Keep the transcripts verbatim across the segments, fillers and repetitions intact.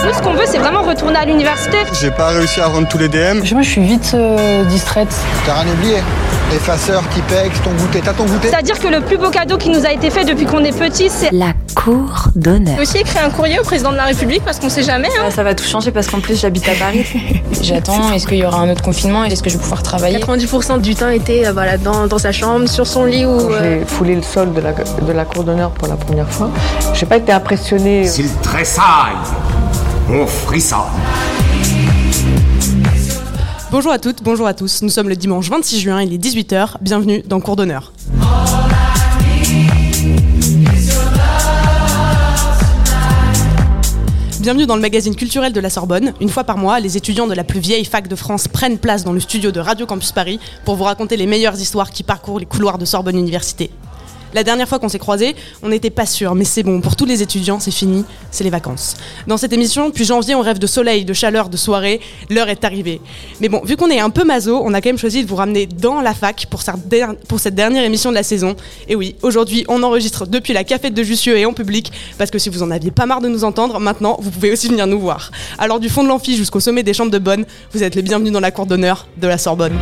Nous, ce qu'on veut, c'est vraiment retourner à l'université. J'ai pas réussi à rendre tous les D M. Moi, je suis vite euh, distraite. T'as rien oublié? Effaceur, Tipex, ton goûter. T'as ton goûter? C'est-à-dire que le plus beau cadeau qui nous a été fait depuis qu'on est petit, c'est la cour d'honneur. J'ai aussi écrit un courrier au président de la République parce qu'on sait jamais. Hein. Ça va tout changer parce qu'en plus, j'habite à Paris. J'attends, est-ce qu'il y aura un autre confinement? Est-ce que je vais pouvoir travailler? quatre-vingt-dix pour cent du temps était euh, voilà, dans, dans sa chambre, sur son lit. Ou, euh... J'ai foulé le sol de la, de la cour d'honneur pour la première fois. J'ai pas été impressionnée. S'il tressaille, on frissonne. Bonjour à toutes, bonjour à tous. Nous sommes le dimanche vingt-six juin, il est dix-huit heures. Bienvenue dans Cours d'honneur. Bienvenue dans le magazine culturel de la Sorbonne. Une fois par mois, les étudiants de la plus vieille fac de France prennent place dans le studio de Radio Campus Paris pour vous raconter les meilleures histoires qui parcourent les couloirs de Sorbonne Université. La dernière fois qu'on s'est croisés, on n'était pas sûr, mais c'est bon, pour tous les étudiants, c'est fini, c'est les vacances. Dans cette émission, depuis janvier, on rêve de soleil, de chaleur, de soirée, l'heure est arrivée. Mais bon, vu qu'on est un peu maso, on a quand même choisi de vous ramener dans la fac pour cette dernière émission de la saison. Et oui, aujourd'hui, on enregistre depuis la cafette de Jussieu et en public, parce que si vous en aviez pas marre de nous entendre, maintenant, vous pouvez aussi venir nous voir. Alors du fond de l'amphi jusqu'au sommet des chambres de bonne, vous êtes les bienvenus dans la cour d'honneur de la Sorbonne.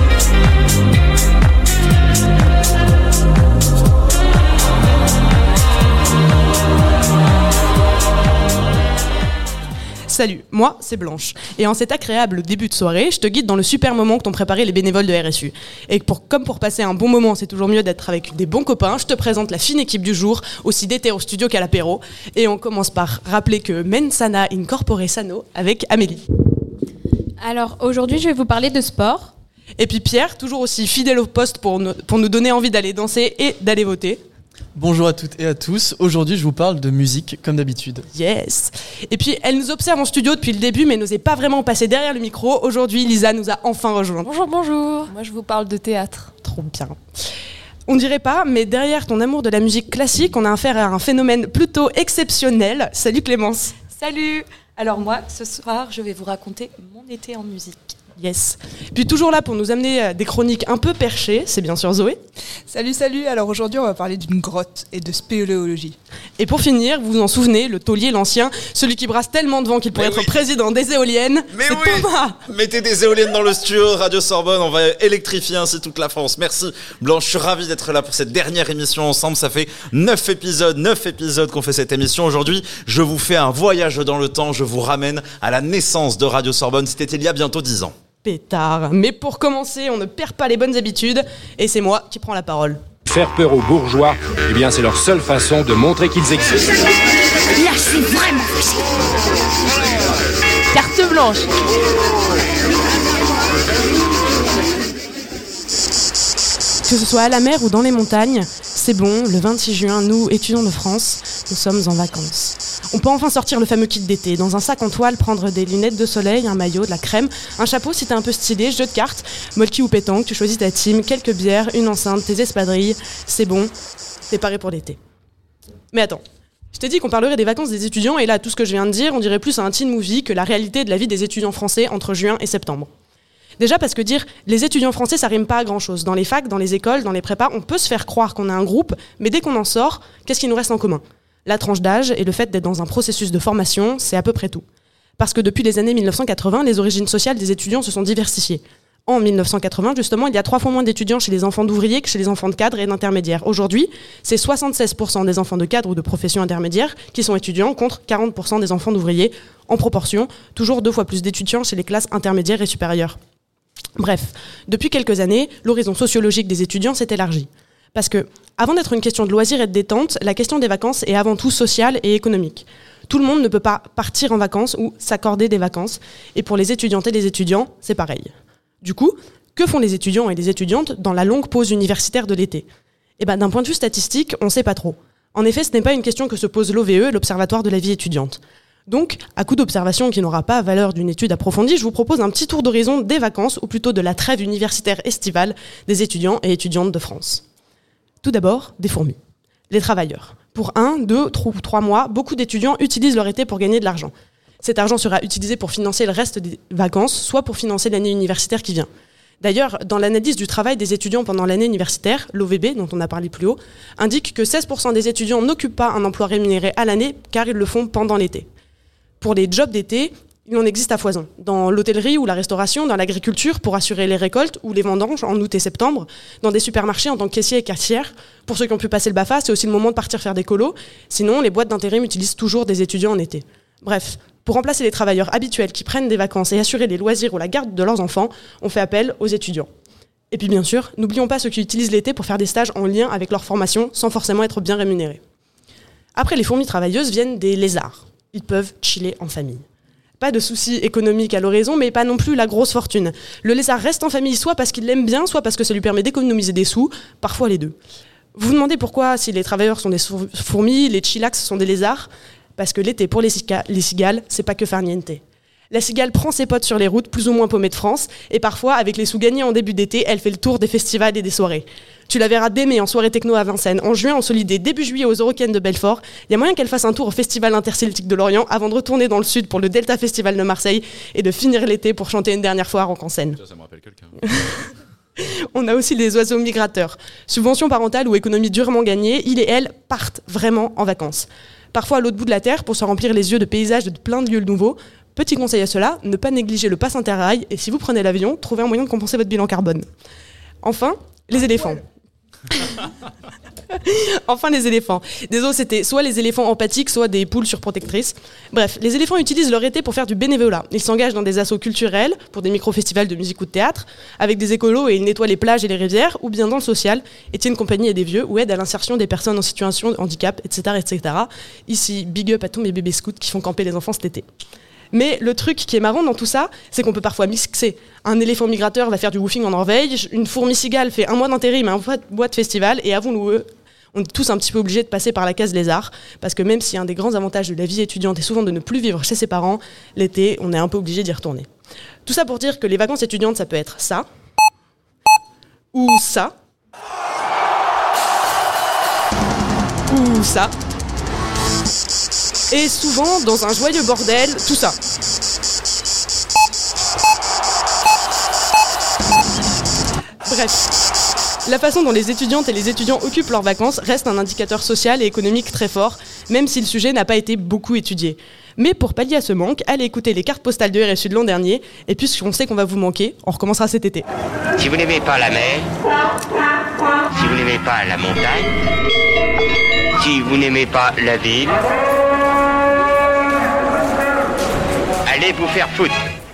Salut, moi c'est Blanche, et en cet agréable début de soirée, je te guide dans le super moment que t'ont préparé les bénévoles de R S U. Et pour, comme pour passer un bon moment, c'est toujours mieux d'être avec des bons copains, je te présente la fine équipe du jour, aussi d'été au studio qu'à l'apéro. Et on commence par rappeler que mens sana in corpore sano avec Amélie. Alors aujourd'hui je vais vous parler de sport. Et puis Pierre, toujours aussi fidèle au poste pour, nous, pour nous donner envie d'aller danser et d'aller voter. Bonjour à toutes et à tous, aujourd'hui je vous parle de musique comme d'habitude. Yes. Et puis elle nous observe en studio depuis le début mais n'osait pas vraiment passer derrière le micro. Aujourd'hui Lisa nous a enfin rejoint. Bonjour, bonjour. Moi je vous parle de théâtre. Trop bien. On dirait pas, mais derrière ton amour de la musique classique, on a affaire à un phénomène plutôt exceptionnel. Salut Clémence. Salut. Alors moi, ce soir, je vais vous raconter mon été en musique. Yes. Puis toujours là pour nous amener des chroniques un peu perchées, c'est bien sûr Zoé. Salut, salut. Alors aujourd'hui, on va parler d'une grotte et de spéléologie. Et pour finir, vous vous en souvenez, le taulier, l'ancien, celui qui brasse tellement de vent qu'il pourrait Mais être oui. président des éoliennes, Mais c'est oui. Thomas. Mettez des éoliennes dans le studio, Radio Sorbonne, on va électrifier ainsi toute la France. Merci Blanche, je suis ravi d'être là pour cette dernière émission ensemble. Ça fait neuf épisodes, neuf épisodes qu'on fait cette émission. Aujourd'hui, je vous fais un voyage dans le temps, je vous ramène à la naissance de Radio Sorbonne. C'était il y a bientôt dix ans. Pétard. Mais pour commencer, on ne perd pas les bonnes habitudes et c'est moi qui prends la parole. Faire peur aux bourgeois, eh bien c'est leur seule façon de montrer qu'ils existent. Là, c'est vraiment facile. Carte blanche. Que ce soit à la mer ou dans les montagnes, c'est bon, le vingt-six juin, nous, étudiants de France, nous sommes en vacances. On peut enfin sortir le fameux kit d'été, dans un sac en toile, prendre des lunettes de soleil, un maillot, de la crème, un chapeau si t'es un peu stylé, jeu de cartes, molki ou pétanque, tu choisis ta team, quelques bières, une enceinte, tes espadrilles, c'est bon, t'es paré pour l'été. Mais attends, je t'ai dit qu'on parlerait des vacances des étudiants et là, tout ce que je viens de dire, on dirait plus à un teen movie que la réalité de la vie des étudiants français entre juin et septembre. Déjà parce que dire les étudiants français, ça rime pas à grand chose. Dans les facs, dans les écoles, dans les prépas, on peut se faire croire qu'on a un groupe, mais dès qu'on en sort, qu'est-ce qui nous reste en commun ? La tranche d'âge et le fait d'être dans un processus de formation, c'est à peu près tout. Parce que depuis les années mille neuf cent quatre-vingts, les origines sociales des étudiants se sont diversifiées. En mille neuf cent quatre-vingts, justement, il y a trois fois moins d'étudiants chez les enfants d'ouvriers que chez les enfants de cadres et d'intermédiaires. Aujourd'hui, c'est soixante-seize pour cent des enfants de cadres ou de professions intermédiaires qui sont étudiants contre quarante pour cent des enfants d'ouvriers. En proportion, toujours deux fois plus d'étudiants chez les classes intermédiaires et supérieures. Bref, depuis quelques années, l'horizon sociologique des étudiants s'est élargi. Parce que, avant d'être une question de loisirs et de détente, la question des vacances est avant tout sociale et économique. Tout le monde ne peut pas partir en vacances ou s'accorder des vacances. Et pour les étudiantes et les étudiants, c'est pareil. Du coup, que font les étudiants et les étudiantes dans la longue pause universitaire de l'été ? Eh ben, d'un point de vue statistique, on ne sait pas trop. En effet, ce n'est pas une question que se pose l'O V E, l'Observatoire de la vie étudiante. Donc, à coup d'observation qui n'aura pas valeur d'une étude approfondie, je vous propose un petit tour d'horizon des vacances, ou plutôt de la trêve universitaire estivale des étudiants et étudiantes de France. Tout d'abord, des fourmis. Les travailleurs. Pour un, deux, trois mois, beaucoup d'étudiants utilisent leur été pour gagner de l'argent. Cet argent sera utilisé pour financer le reste des vacances, soit pour financer l'année universitaire qui vient. D'ailleurs, dans l'analyse du travail des étudiants pendant l'année universitaire, l'O V B, dont on a parlé plus haut, indique que seize pour cent des étudiants n'occupent pas un emploi rémunéré à l'année, car ils le font pendant l'été. Pour les jobs d'été, il en existe à foison. Dans l'hôtellerie ou la restauration, dans l'agriculture pour assurer les récoltes ou les vendanges en août et septembre, dans des supermarchés en tant que caissier et caissière. Pour ceux qui ont pu passer le BAFA, c'est aussi le moment de partir faire des colos. Sinon, les boîtes d'intérim utilisent toujours des étudiants en été. Bref, pour remplacer les travailleurs habituels qui prennent des vacances et assurer les loisirs ou la garde de leurs enfants, on fait appel aux étudiants. Et puis bien sûr, n'oublions pas ceux qui utilisent l'été pour faire des stages en lien avec leur formation sans forcément être bien rémunérés. Après les fourmis travailleuses viennent des lézards. Ils peuvent chiller en famille. Pas de soucis économiques à l'horizon, mais pas non plus la grosse fortune. Le lézard reste en famille soit parce qu'il l'aime bien, soit parce que ça lui permet d'économiser des sous, parfois les deux. Vous vous demandez pourquoi, si les travailleurs sont des fourmis, les chillax sont des lézards ? Parce que l'été, pour les, cica- les cigales, c'est pas que farniente. La cigale prend ses potes sur les routes, plus ou moins paumées de France, et parfois, avec les sous gagnés en début d'été, elle fait le tour des festivals et des soirées. Tu la verras dès mai en soirée techno à Vincennes, en juin en Solidé, début juillet aux Eurocaines de Belfort. Il y a moyen qu'elle fasse un tour au Festival interceltique de Lorient avant de retourner dans le sud pour le Delta Festival de Marseille et de finir l'été pour chanter une dernière fois à Rock-en-Seine. Ça, ça me rappelle quelqu'un. On a aussi les oiseaux migrateurs. Subvention parentale ou économie durement gagnée, ils et elles partent vraiment en vacances. Parfois à l'autre bout de la terre pour se remplir les yeux de paysages de plein de lieux nouveaux. Petit conseil à cela, ne pas négliger le pass interrail et si vous prenez l'avion, trouvez un moyen de compenser votre bilan carbone. Enfin, les éléphants. Enfin les éléphants. Désolé, c'était soit les éléphants empathiques, soit des poules surprotectrices. Bref, les éléphants utilisent leur été pour faire du bénévolat. Ils s'engagent dans des assos culturels, pour des micro-festivals de musique ou de théâtre, avec des écolos et ils nettoient les plages et les rivières, ou bien dans le social, et tiennent compagnie à des vieux, ou aident à l'insertion des personnes en situation de handicap, et cetera, et cetera. Ici, big up à tous mes bébés scouts qui font camper les enfants cet été. Mais le truc qui est marrant dans tout ça, c'est qu'on peut parfois mixer. Un éléphant migrateur va faire du woofing en Norvège, une fourmi cigale fait un mois d'intérim, un mois de festival, et avouons-nous, on est tous un petit peu obligés de passer par la case lézard, parce que même si un des grands avantages de la vie étudiante est souvent de ne plus vivre chez ses parents, l'été, on est un peu obligé d'y retourner. Tout ça pour dire que les vacances étudiantes, ça peut être ça, ou ça, ou ça, et souvent, dans un joyeux bordel, tout ça. Bref, la façon dont les étudiantes et les étudiants occupent leurs vacances reste un indicateur social et économique très fort, même si le sujet n'a pas été beaucoup étudié. Mais pour pallier à ce manque, allez écouter les cartes postales de R S U de l'an dernier, et puisqu'on sait qu'on va vous manquer, on recommencera cet été. Si vous n'aimez pas la mer, si vous n'aimez pas la montagne, si vous n'aimez pas la ville, allez vous faire foutre.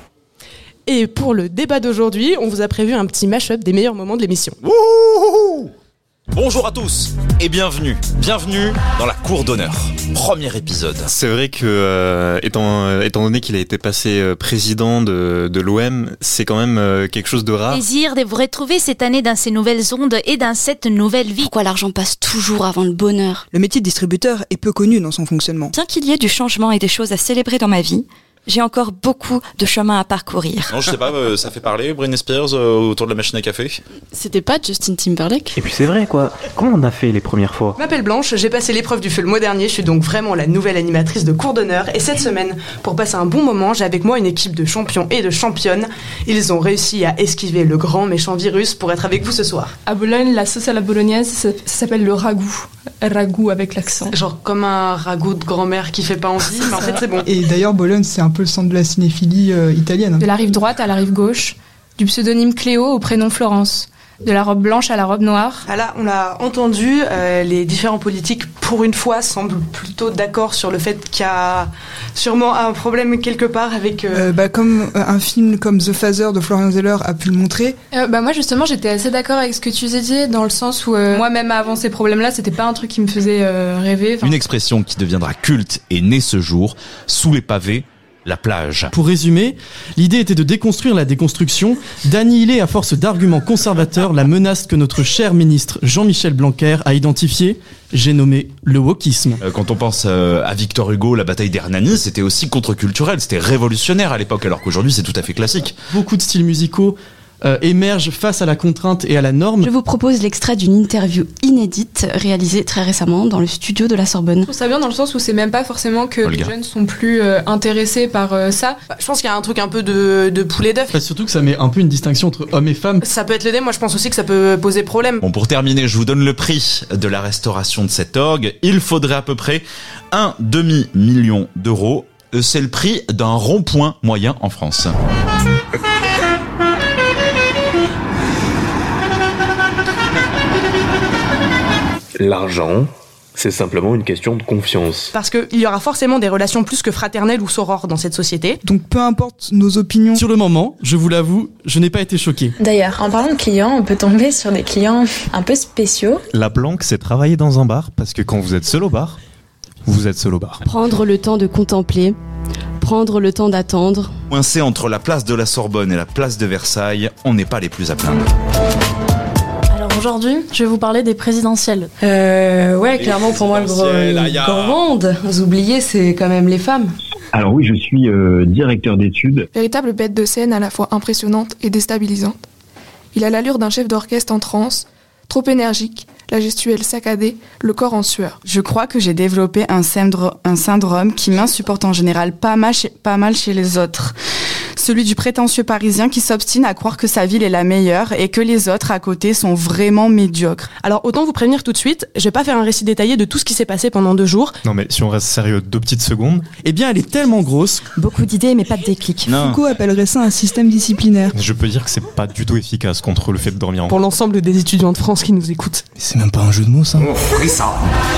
Et pour le débat d'aujourd'hui, on vous a prévu un petit mash-up des meilleurs moments de l'émission. Wouhou! Bonjour à tous et bienvenue, bienvenue dans la cour d'honneur, premier épisode. C'est vrai que euh, étant, euh, étant donné qu'il a été passé euh, président de, de l'O M, c'est quand même euh, quelque chose de rare. Plaisir de vous retrouver cette année dans ces nouvelles ondes et dans cette nouvelle vie. Pourquoi l'argent passe toujours avant le bonheur? Le métier de distributeur est peu connu dans son fonctionnement. Bien qu'il y ait du changement et des choses à célébrer dans ma vie, j'ai encore beaucoup de chemin à parcourir. Non, je sais pas, euh, ça fait parler Britney Spears euh, autour de la machine à café. C'était pas Justin Timberlake? Et puis c'est vrai quoi, comment on a fait les premières fois? Je m'appelle Blanche, j'ai passé l'épreuve du feu le mois dernier, je suis donc vraiment la nouvelle animatrice de cours d'honneur et cette semaine, pour passer un bon moment, j'ai avec moi une équipe de champions et de championnes. Ils ont réussi à esquiver le grand méchant virus pour être avec vous ce soir. À Bologne, la sauce à la bolognaise, ça, ça s'appelle le ragoût. Ragoût avec l'accent. Genre comme un ragoût de grand-mère qui fait pas envie, mais en fait c'est bon. Et d'ailleurs, Bologne, c'est un peu le centre de la cinéphilie euh, italienne. De la rive droite à la rive gauche, du pseudonyme Cléo au prénom Florence. De la robe blanche à la robe noire. Ah là, on l'a entendu, euh, les différents politiques, pour une fois, semblent plutôt d'accord sur le fait qu'il y a sûrement un problème quelque part avec... Euh... Euh, bah, comme un film comme The Father de Florian Zeller a pu le montrer. Euh, bah, moi, justement, j'étais assez d'accord avec ce que tu disais, dans le sens où euh, moi-même, avant ces problèmes-là, c'était pas un truc qui me faisait euh, rêver. Une expression qui deviendra culte est née ce jour, sous les pavés, la plage. Pour résumer, l'idée était de déconstruire la déconstruction, d'annihiler à force d'arguments conservateurs la menace que notre cher ministre Jean-Michel Blanquer a identifiée, j'ai nommé le wokisme. Quand on pense à Victor Hugo, la bataille d'Hernani, c'était aussi contre-culturel, c'était révolutionnaire à l'époque, alors qu'aujourd'hui c'est tout à fait classique. Beaucoup de styles musicaux Euh, émerge face à la contrainte et à la norme. Je vous propose l'extrait d'une interview inédite réalisée très récemment dans le studio de la Sorbonne. Je trouve ça bien dans le sens où c'est même pas forcément que Olga. Les jeunes sont plus euh, intéressés par euh, ça. Bah, je pense qu'il y a un truc un peu de, de poulet d'œuf. Enfin, surtout que ça met un peu une distinction entre hommes et femmes. Ça peut être l'idée, moi je pense aussi que ça peut poser problème. Bon, pour terminer, je vous donne le prix de la restauration de cet orgue. Il faudrait à peu près un demi-million d'euros euh, c'est le prix d'un rond-point moyen en France. L'argent, c'est simplement une question de confiance. Parce qu'il y aura forcément des relations plus que fraternelles ou sorores dans cette société. Donc peu importe nos opinions. Sur le moment, je vous l'avoue, je n'ai pas été choqué. D'ailleurs, en parlant de clients, on peut tomber sur des clients un peu spéciaux. La planque, c'est travailler dans un bar, parce que quand vous êtes seul au bar, vous êtes seul au bar. Prendre le temps de contempler, prendre le temps d'attendre. Coincé entre la place de la Sorbonne et la place de Versailles, on n'est pas les plus à plaindre. Aujourd'hui, je vais vous parler des présidentielles. Euh, ouais, clairement, pour moi, le gros, le monde. Vous oubliez, c'est quand même les femmes. Alors oui, je suis euh, directeur d'études. Véritable bête de scène à la fois impressionnante et déstabilisante. Il a l'allure d'un chef d'orchestre en transe, trop énergique, la gestuelle saccadée, le corps en sueur. Je crois que j'ai développé un, syndro- un syndrome qui m'insupporte en général pas mal, chez, pas mal chez les autres. Celui du prétentieux parisien qui s'obstine à croire que sa ville est la meilleure et que les autres à côté sont vraiment médiocres. Alors autant vous prévenir tout de suite, je vais pas faire un récit détaillé de tout ce qui s'est passé pendant deux jours. Non mais si on reste sérieux deux petites secondes. Eh bien elle est tellement grosse. Beaucoup d'idées mais pas de déclic. Non. Foucault appellerait ça un système disciplinaire. Je peux dire que c'est pas du tout efficace contre le fait de dormir en Pour l'ensemble des étudiants de France qui nous écoutent. Mais c'est même pas un jeu de mots ça. On frissa.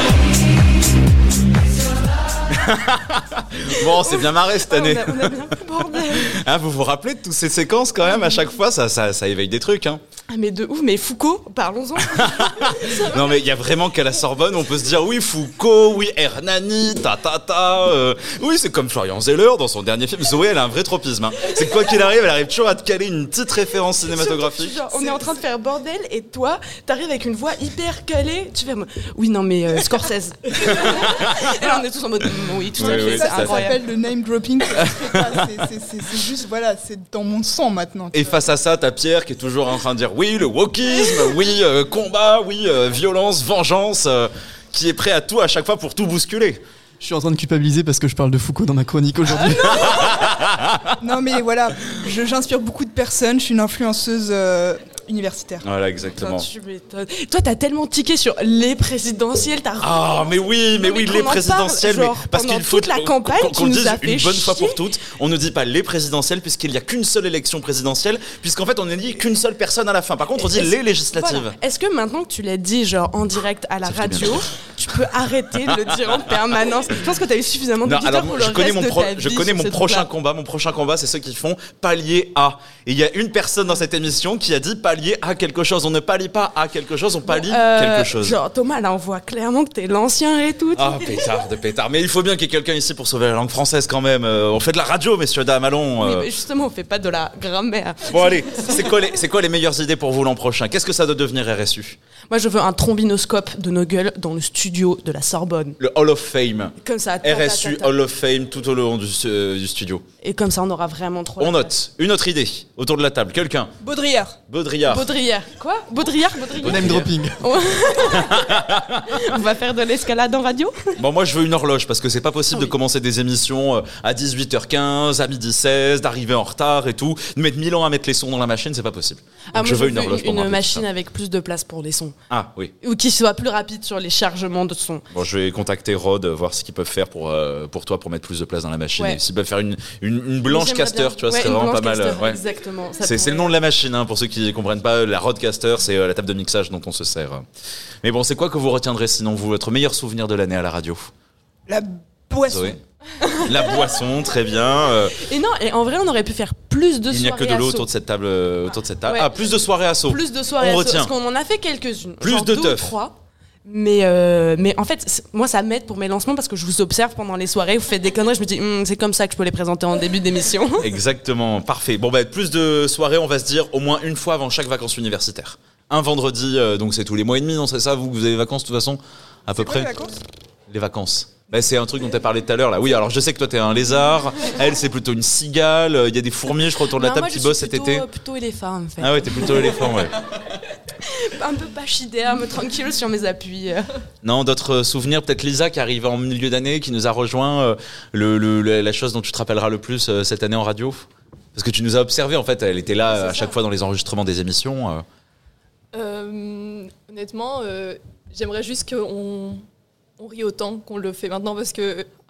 Bon, c'est bien marré cette année. Ah, on, a, on a bien pris bordel. Hein, vous vous rappelez de toutes ces séquences quand même, à chaque fois, ça, ça, ça éveille des trucs. Hein. Ah mais de ouf, mais Foucault, parlons-en. Non mais il y a vraiment qu'à la Sorbonne, on peut se dire oui Foucault, oui Hernani, ta ta ta. Euh, oui, c'est comme Florian Zeller dans son dernier film. Zoé, elle a un vrai tropisme. Hein. C'est que quoi qu'il arrive, elle arrive toujours à te caler une petite référence cinématographique. Genre, on est en train de faire bordel et toi, t'arrives avec une voix hyper calée. Tu fais oui non mais euh, Scorsese. Et là on est tous en mode oui tout à Oui, fait. oui, c'est Ça, ça incroyable. s'appelle le name dropping. C'est, c'est, c'est, c'est juste, voilà, c'est dans mon sang maintenant. Et face à ça, t'as Pierre qui est toujours en train de dire oui, le wokisme, oui, euh, combat, oui, euh, violence, vengeance, euh, qui est prêt à tout à chaque fois pour tout bousculer. Je suis en train de culpabiliser parce que je parle de Foucault dans ma chronique aujourd'hui. Non mais voilà, je, j'inspire beaucoup de personnes, je suis une influenceuse euh, universitaire. Voilà, exactement. Putain, tu m'étonnes. Toi, t'as tellement tiqué sur les présidentielles, t'as. Ah, mais oui, mais Non, oui, mais les qu'on en présidentielles, parle, mais genre, parce pendant qu'il faut toute la qu'on- campagne qu'on, qui qu'on le nous dise a fait une bonne fois chier. pour toutes. On ne dit pas les présidentielles puisqu'il n'y a qu'une seule élection présidentielle, puisqu'en fait on ne dit qu'une seule personne à la fin. Par contre, on dit Est-ce- les législatives. Voilà. Est-ce que maintenant que tu l'as dit genre en direct à la Ça fait radio, bien. tu peux arrêter de le dire en permanence? Je pense que t'as eu suffisamment Non, d'auditeurs alors pour je le connais reste mon de pro- ta je vie connais sur mon cette prochain route-là. combat. Mon prochain combat, c'est ceux qui font palier à. Et il y a une personne dans cette émission qui a dit palier à quelque chose. On ne pallie pas à quelque chose, on pallie Euh, quelque chose. Genre Thomas, là on voit clairement que t'es l'ancien et tout. Ah, pétard de pétard. Mais il faut bien qu'il y ait quelqu'un ici pour sauver la langue française quand même. Euh, on fait de la radio, messieurs, dames, allons. Oui, euh. mais justement, on fait pas de la grammaire. Bon, allez, c'est quoi, les, c'est quoi les meilleures idées pour vous l'an prochain? Qu'est-ce que ça doit devenir R S U? Moi, je veux un trombinoscope de nos gueules dans le studio de la Sorbonne. Le Hall of Fame. Comme ça. ta, R S U ta, ta, ta. Hall of Fame tout au long du, euh, du studio. Et comme ça, on aura vraiment trop. On note. Une autre idée autour de la table. Quelqu'un? Baudrillard. Baudrillard. Baudrillard. Quoi? Baudrillard, Baudrillard. Name dropping. On va faire de l'escalade en radio? Bon, moi je veux une horloge parce que c'est pas possible de commencer des émissions euh, à dix-huit heures quinze, à midi seize, d'arriver en retard et tout. De mettre mille ans à mettre les sons dans la machine, c'est pas possible. Donc Ah, moi, je veux une horloge pour une me rappeler machine tout ça. avec plus de place pour les sons. Ah oui. Ou qui soit plus rapide sur les chargements de sons. Bon, je vais contacter Rod, euh, voir ce qu'ils peuvent faire pour, euh, pour toi, pour mettre plus de place dans la machine. Ouais. Et s'ils peuvent faire une, une, une blanche J'aimerais caster, bien. tu vois, Ouais, ce serait une vraiment pas blanche mal. caster, ouais. exactement, ça C'est, c'est le pourrait. nom de la machine, hein, pour ceux qui comprennent pas. La Rodcaster, c'est euh, la table de mixage dont on se sert. Mais bon, c'est quoi que vous retiendrez sinon, vous, votre meilleur souvenir de l'année à la radio? La boisson. Zoé. La boisson, très bien. euh, Et non, et en vrai, on aurait pu faire plus de il n'y a que soirées de l'eau asso. autour de cette table. euh, autour de cette table. Ouais. Ah, plus de soirées asso. Plus de soirées On asso, retient. parce qu'on en a fait quelques-unes. Plus genre de deux ou teuf. trois. Mais, euh, mais en fait, c'est- moi, ça m'aide pour mes lancements parce que je vous observe pendant les soirées, vous faites des conneries, je me dis, Hum, c'est comme ça que je peux les présenter en début d'émission. Exactement, parfait. Bon, bah, plus de soirées, on va se dire au moins une fois avant chaque vacances universitaires. Un vendredi, euh, donc c'est tous les mois et demi, non? C'est ça, vous, vous avez les vacances de toute façon? À peu C'est quoi, près? les vacances Les vacances. Bah, c'est un truc dont tu as parlé tout à l'heure là. Oui, alors je sais que toi t'es un lézard, elle c'est plutôt une cigale, il y a des fourmis, je crois, autour de la Non, table moi, qui je bossent suis cet plutôt, été. euh, plutôt éléphant, en fait. Ah ouais, t'es plutôt éléphant, ouais. Un peu pachyderme, tranquille sur mes appuis. Non, d'autres euh, souvenirs, peut-être Lisa qui arrive en milieu d'année, qui nous a rejoint, euh, le, le- le- la chose dont tu te rappelleras le plus euh, cette année en radio? Parce que tu nous as observé en fait, elle était là euh, à chaque fois dans les enregistrements des émissions. euh. Euh, honnêtement, euh, j'aimerais juste qu'on on rit autant qu'on le fait maintenant parce que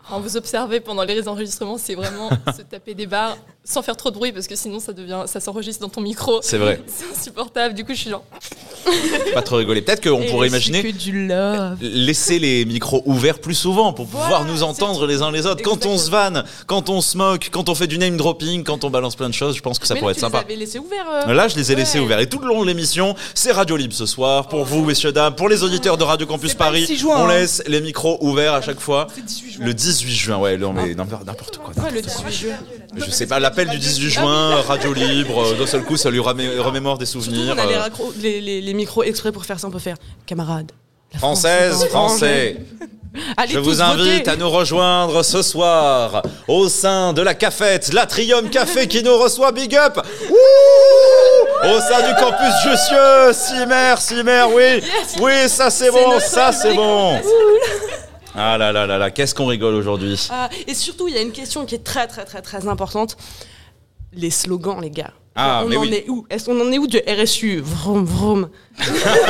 Enfin, vous observez pendant les enregistrements, c'est vraiment se taper des barres sans faire trop de bruit parce que sinon ça devient, ça s'enregistre dans ton micro. C'est vrai. C'est insupportable. Du coup, je suis genre. Pas trop rigoler. Peut-être qu'on Et pourrait je suis imaginer que du love. laisser les micros ouverts plus souvent pour pouvoir Voilà, nous entendre les uns les autres. Quand on se vanne, quand on se moque, quand on fait du name dropping, quand on balance plein de choses, je pense que ça Mais pourrait là, être tu sympa. les avais laissés ouverts. euh. Là, je les ai Ouais. laissés ouverts. Et tout le long de l'émission, c'est Radio Libre ce soir. Pour vous, messieurs, dames, pour les auditeurs de Radio Campus Paris, le six juin, on hein. laisse les micros ouverts à chaque fois. C'est dix-huit juin. Le dix-huit juin, ouais, non, mais n'importe quoi. Ouais, le dix-huit juin. Je sais pas, l'appel du dix-huit juin, Radio Libre, euh, d'un seul coup, ça lui ramé- remémore des Surtout souvenirs. qu'on a les, euh, raccro- les, les, les micros exprès pour faire ça, on peut faire camarades. la France Française, est en français. danger. Allez Je tous vous invite voter. à nous rejoindre ce soir au sein de la cafette, l'Atrium Café qui nous reçoit, big up. Ouh, au sein du campus Jussieu, Cimer, Cimer, oui, oui, ça c'est bon, ça c'est bon. Ah là là là là, qu'est-ce qu'on rigole aujourd'hui. Ah, et surtout, il y a une question qui est très très très très importante. Les slogans, les gars. Ah, on mais en oui. est où Est-ce qu'on en est où du R S U? Vroom vroom. R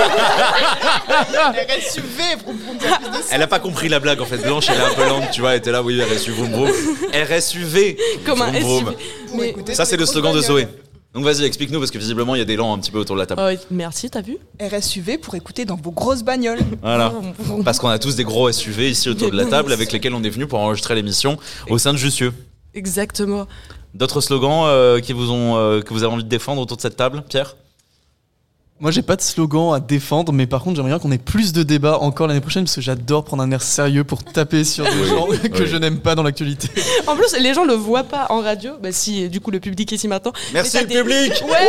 S U V, vroom, vroom, il y a plus de ça. Elle a pas compris la blague en fait, Blanche, elle est un peu lente, tu vois, elle était là, oui, R S U, vroom vroom. R S U V, Comme un vroom, S U V. vroom. Pour écouter Ça c'est le les slogan de grosses Zoé. bagnoles. Donc vas-y, explique-nous parce que visiblement il y a des lents un petit peu autour de la table. Oh, merci, t'as vu? R S U V pour écouter dans vos grosses bagnoles. Voilà. Parce qu'on a tous des gros S U V ici autour de la table avec lesquels on est venu pour enregistrer l'émission au sein de Jussieu. Exactement. D'autres slogans euh, qui vous ont, euh, que vous avez envie de défendre autour de cette table, Pierre? Moi, j'ai pas de slogan à défendre, mais par contre, j'aimerais bien qu'on ait plus de débats encore l'année prochaine parce que j'adore prendre un air sérieux pour taper sur des Oui, gens que oui. je n'aime pas dans l'actualité. En plus, les gens le voient pas en radio. Bah si, du coup, le public est ici maintenant. Merci Mais le t'as des- public. Ouais.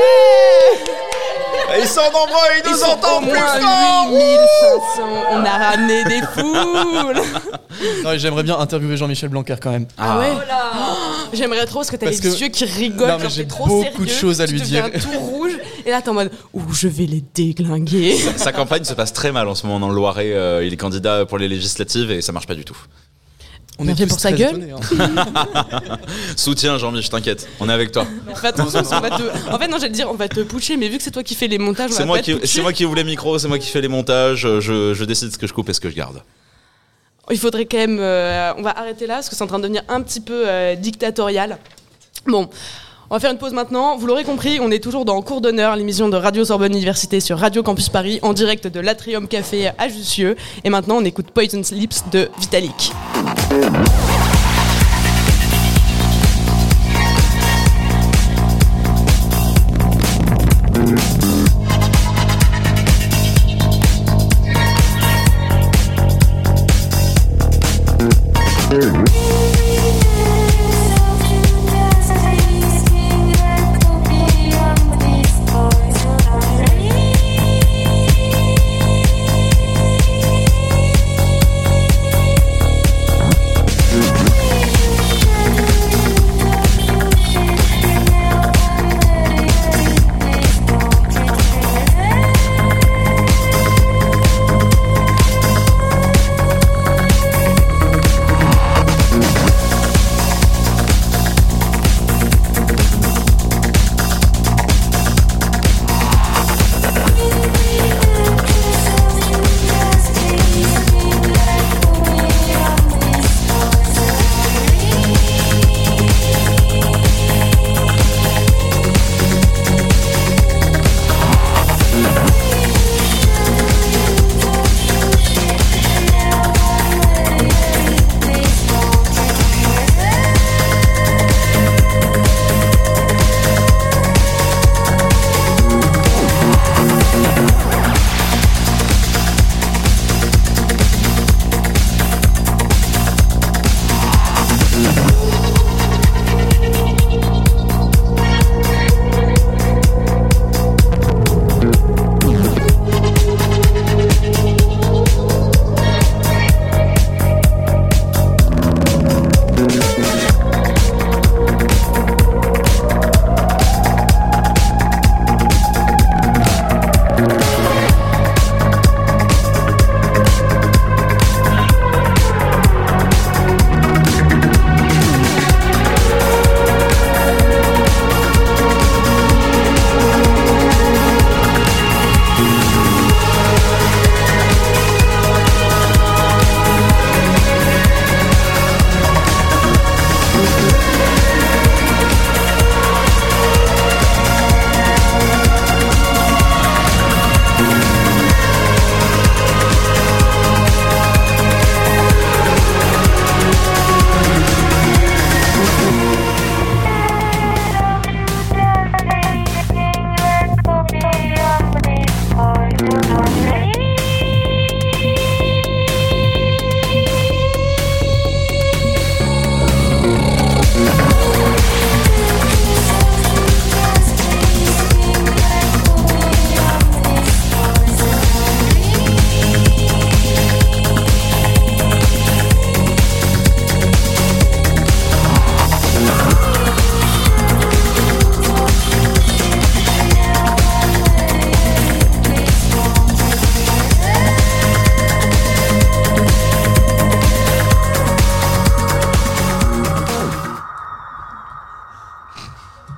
Ils sont nombreux, ils nous Ils sont entendent au plus moins fort. huit mille cinq cents. On a ramené des foules. Non, et j'aimerais bien interviewer Jean-Michel Blanquer quand même. Ah. ouais. Oh, j'aimerais trop parce que t'as Parce les que- yeux qui rigolent. Non, mais genre j'ai t'es trop beaucoup sérieux, de choses à tu lui deviens dire. tout rouge. Et là, t'es en mode, ouh, je vais les déglinguer. Sa campagne se passe très mal en ce moment dans le Loiret. euh, il est candidat pour les législatives et ça marche pas du tout. On Bien fait pour sa très gueule. étonnés, hein. Soutiens, Jean-Mich, t'inquiète, on est avec toi. Fais attention, on va te... En fait, non, j'allais te dire, on va te putcher, mais vu que c'est toi qui fais les montages, on C'est va moi, pas te qui, putcher. c'est moi qui ouvre les micros, c'est moi qui fais les montages, je, je décide ce que je coupe et ce que je garde. Il faudrait quand même. euh, on va arrêter là parce que c'est en train de devenir un petit peu euh, dictatorial. Bon. On va faire une pause maintenant. Vous l'aurez compris, on est toujours dans Cours d'honneur, l'émission de Radio Sorbonne Université sur Radio Campus Paris, en direct de l'Atrium Café à Jussieu. Et maintenant, on écoute Poison's Lips de Vitalik. Thank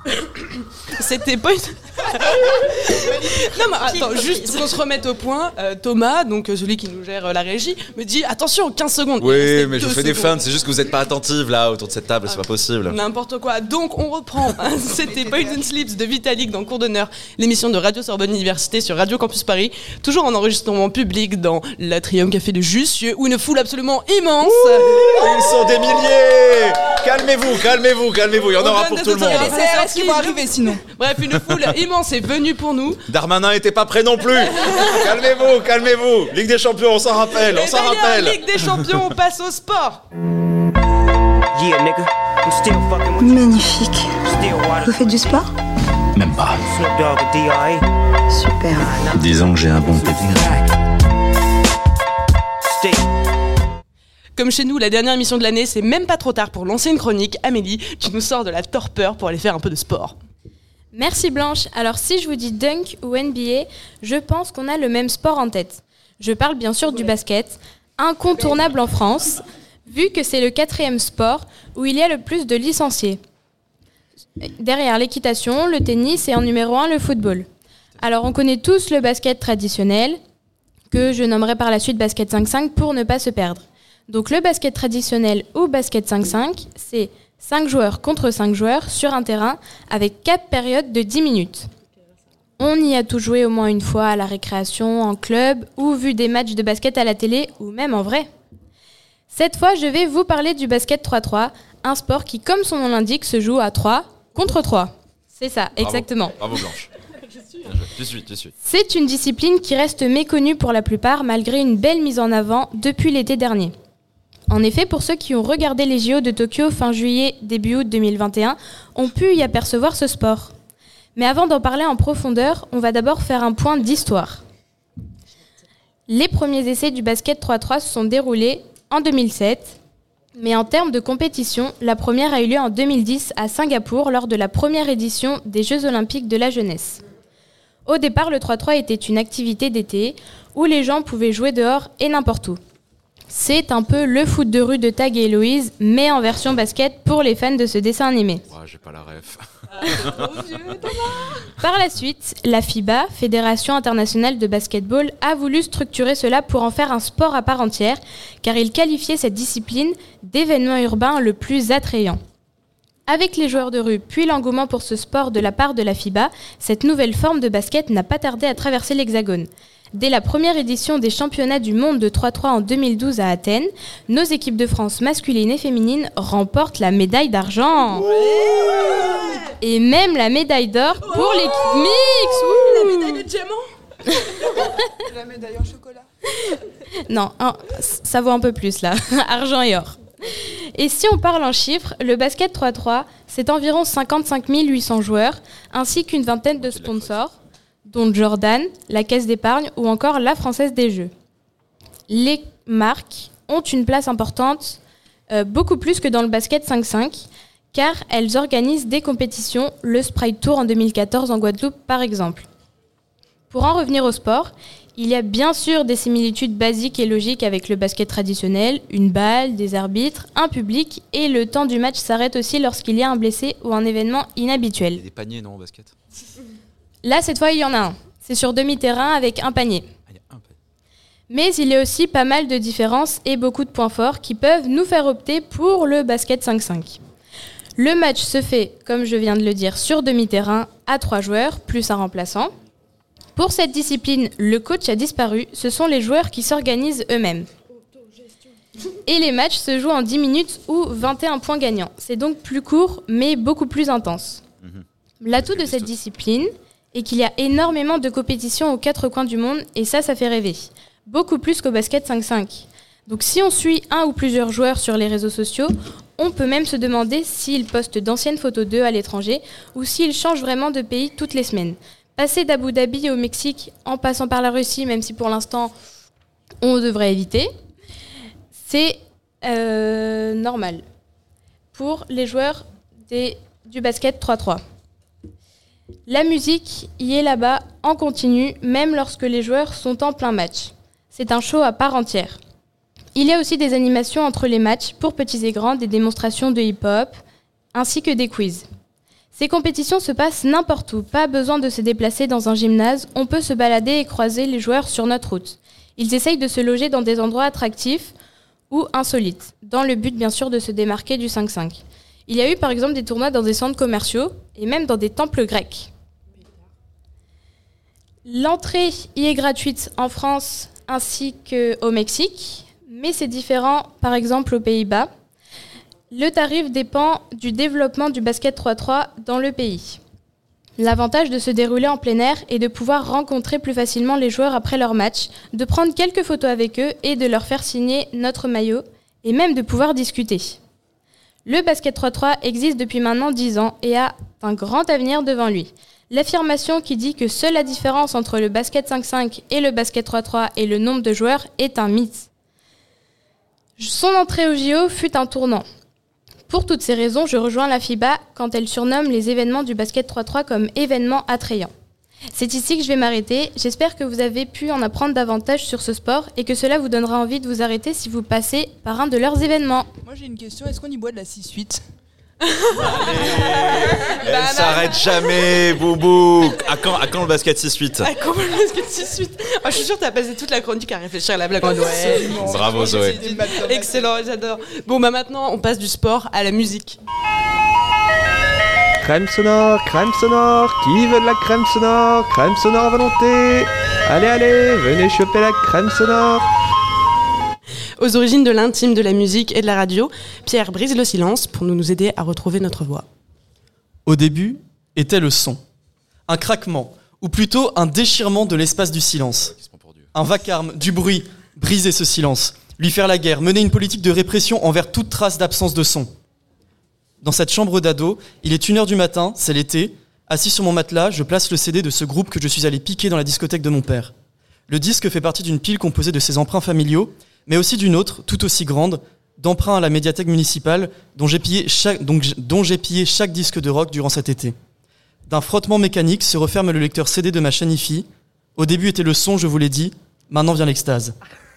C'était pas une... Non mais attends, juste qu'on se remette au point, euh, Thomas, donc euh, celui qui nous gère euh, la régie, me dit attention, quinze secondes. Oui, mais je fais des feintes, c'est juste que vous n'êtes pas attentive là autour de cette table, ah, c'est pas possible. N'importe quoi. Donc on reprend. C'était Poison Sleeps de Vitalik dans Cours d'honneur, l'émission de Radio Sorbonne Université sur Radio Campus Paris, toujours en enregistrement public dans l'Atrium Café de Jussieu, où une foule absolument immense. Ouh, ils sont des milliers. Calmez-vous, calmez-vous, calmez-vous, il y en on aura pour tout le monde. Les C R S qui vont arriver sinon. Bref, une foule immense est venue pour nous. Darmanin était pas prêt non plus. Calmez-vous, calmez-vous. Ligue des Champions, on s'en rappelle, on s'en rappelle. Ligue des Champions, on passe au sport. Magnifique. Vous faites du sport? Même pas. Super. Disons que j'ai un bon pédigré. Comme chez nous, la dernière émission de l'année, c'est même pas trop tard pour lancer une chronique. Amélie, tu nous sors de la torpeur pour aller faire un peu de sport. Merci Blanche. Alors si je vous dis dunk ou N B A, je pense qu'on a le même sport en tête. Je parle bien sûr du basket, incontournable en France, vu que c'est le quatrième sport où il y a le plus de licenciés. Derrière l'équitation, le tennis et en numéro un le football. Alors on connaît tous le basket traditionnel, que je nommerai par la suite basket cinq cinq pour ne pas se perdre. Donc le basket traditionnel ou basket cinq cinq, c'est cinq joueurs contre cinq joueurs sur un terrain avec quatre périodes de dix minutes. On y a tous joué au moins une fois à la récréation, en club ou vu des matchs de basket à la télé ou même en vrai. Cette fois, je vais vous parler du basket trois trois, un sport qui, comme son nom l'indique, se joue à trois contre trois. C'est ça, Bravo. Exactement. Bravo Blanche. Tu suis, tu suis. C'est une discipline qui reste méconnue pour la plupart malgré une belle mise en avant depuis l'été dernier. En effet, pour ceux qui ont regardé les J O de Tokyo fin juillet, début août deux mille vingt et un, ont pu y apercevoir ce sport. Mais avant d'en parler en profondeur, on va d'abord faire un point d'histoire. Les premiers essais du basket trois trois se sont déroulés en deux mille sept, mais en termes de compétition, la première a eu lieu en deux mille dix à Singapour lors de la première édition des Jeux Olympiques de la jeunesse. Au départ, le trois trois était une activité d'été où les gens pouvaient jouer dehors et n'importe où. C'est un peu le foot de rue de Tag et Héloïse, mais en version basket pour les fans de ce dessin animé. Ouais, j'ai pas la ref. Par la suite, la FIBA, Fédération internationale de basketball, a voulu structurer cela pour en faire un sport à part entière, car il qualifiait cette discipline d'événement urbain le plus attrayant. Avec les joueurs de rue, puis l'engouement pour ce sport de la part de la FIBA, cette nouvelle forme de basket n'a pas tardé à traverser l'Hexagone. Dès la première édition des championnats du monde de trois trois en deux mille douze à Athènes, nos équipes de France masculines et féminines remportent la médaille d'argent. Ouais. Et même la médaille d'or pour oh l'équipe mixte. La médaille de diamant. La médaille en chocolat. Non, hein, ça vaut un peu plus là, argent et or. Et si on parle en chiffres, le basket trois trois, c'est environ cinquante-cinq mille huit cents joueurs, ainsi qu'une vingtaine de sponsors, dont Jordan, la Caisse d'épargne ou encore la Française des Jeux. Les marques ont une place importante, euh, beaucoup plus que dans le basket cinq cinq, car elles organisent des compétitions, le Sprite Tour en deux mille quatorze en Guadeloupe par exemple. Pour en revenir au sport, il y a bien sûr des similitudes basiques et logiques avec le basket traditionnel, une balle, des arbitres, un public, et le temps du match s'arrête aussi lorsqu'il y a un blessé ou un événement inhabituel. Il y a des paniers, non, au basket? Là, cette fois, il y en a un. C'est sur demi-terrain avec un panier. Mais il y a aussi pas mal de différences et beaucoup de points forts qui peuvent nous faire opter pour le basket cinq cinq. Le match se fait, comme je viens de le dire, sur demi-terrain à trois joueurs, plus un remplaçant. Pour cette discipline, le coach a disparu, ce sont les joueurs qui s'organisent eux-mêmes. Et les matchs se jouent en dix minutes ou vingt et un points gagnants. C'est donc plus court, mais beaucoup plus intense. Mmh. L'atout de cette discipline est qu'il y a énormément de compétitions aux quatre coins du monde, et ça, ça fait rêver. Beaucoup plus qu'au basket cinq cinq. Donc si on suit un ou plusieurs joueurs sur les réseaux sociaux, on peut même se demander s'ils postent d'anciennes photos d'eux à l'étranger ou s'ils changent vraiment de pays toutes les semaines. Passer d'Abu Dhabi au Mexique en passant par la Russie, même si pour l'instant on devrait éviter, c'est euh, normal pour les joueurs des, du basket trois trois. La musique y est là-bas en continu, même lorsque les joueurs sont en plein match. C'est un show à part entière. Il y a aussi des animations entre les matchs pour petits et grands, des démonstrations de hip-hop, ainsi que des quiz. Ces compétitions se passent n'importe où, pas besoin de se déplacer dans un gymnase, on peut se balader et croiser les joueurs sur notre route. Ils essayent de se loger dans des endroits attractifs ou insolites, dans le but bien sûr de se démarquer du cinq cinq. Il y a eu par exemple des tournois dans des centres commerciaux et même dans des temples grecs. L'entrée y est gratuite en France ainsi qu'au Mexique, mais c'est différent par exemple aux Pays-Bas. Le tarif dépend du développement du basket trois trois dans le pays. L'avantage de se dérouler en plein air est de pouvoir rencontrer plus facilement les joueurs après leur match, de prendre quelques photos avec eux et de leur faire signer notre maillot, et même de pouvoir discuter. Le basket trois trois existe depuis maintenant dix ans et a un grand avenir devant lui. L'affirmation qui dit que seule la différence entre le basket cinq cinq et le basket trois trois est le nombre de joueurs est un mythe. Son entrée au J O fut un tournant. Pour toutes ces raisons, je rejoins la FIBA quand elle surnomme les événements du basket trois trois comme événements attrayants. C'est ici que je vais m'arrêter. J'espère que vous avez pu en apprendre davantage sur ce sport et que cela vous donnera envie de vous arrêter si vous passez par un de leurs événements. Moi j'ai une question, est-ce qu'on y boit de la six huit? Elle s'arrête jamais, Boubou. À quand, à quand le basket six huit? À quand le basket six huit? Oh, je suis sûre que t'as passé toute la chronique à réfléchir à la blague en ouais. Bravo Zoé. Excellent, j'adore. Bon bah maintenant on passe du sport à la musique. Crème sonore, crème sonore, qui veut de la crème sonore? Crème sonore à volonté. Allez, allez, venez choper la crème sonore. Aux origines de l'intime de la musique et de la radio, Pierre brise le silence pour nous aider à retrouver notre voix. Au début était le son. Un craquement, ou plutôt un déchirement de l'espace du silence. Un vacarme, du bruit, briser ce silence, lui faire la guerre, mener une politique de répression envers toute trace d'absence de son. Dans cette chambre d'ado, il est une heure du matin, c'est l'été. Assis sur mon matelas, je place le C D de ce groupe que je suis allé piquer dans la discothèque de mon père. Le disque fait partie d'une pile composée de ses emprunts familiaux, mais aussi d'une autre, tout aussi grande, d'emprunts à la médiathèque municipale, dont j'ai pillé chaque, donc, dont j'ai pillé chaque disque de rock durant cet été. D'un frottement mécanique se referme le lecteur C D de ma chaîne hi-fi. Au début était le son, je vous l'ai dit, maintenant vient l'extase.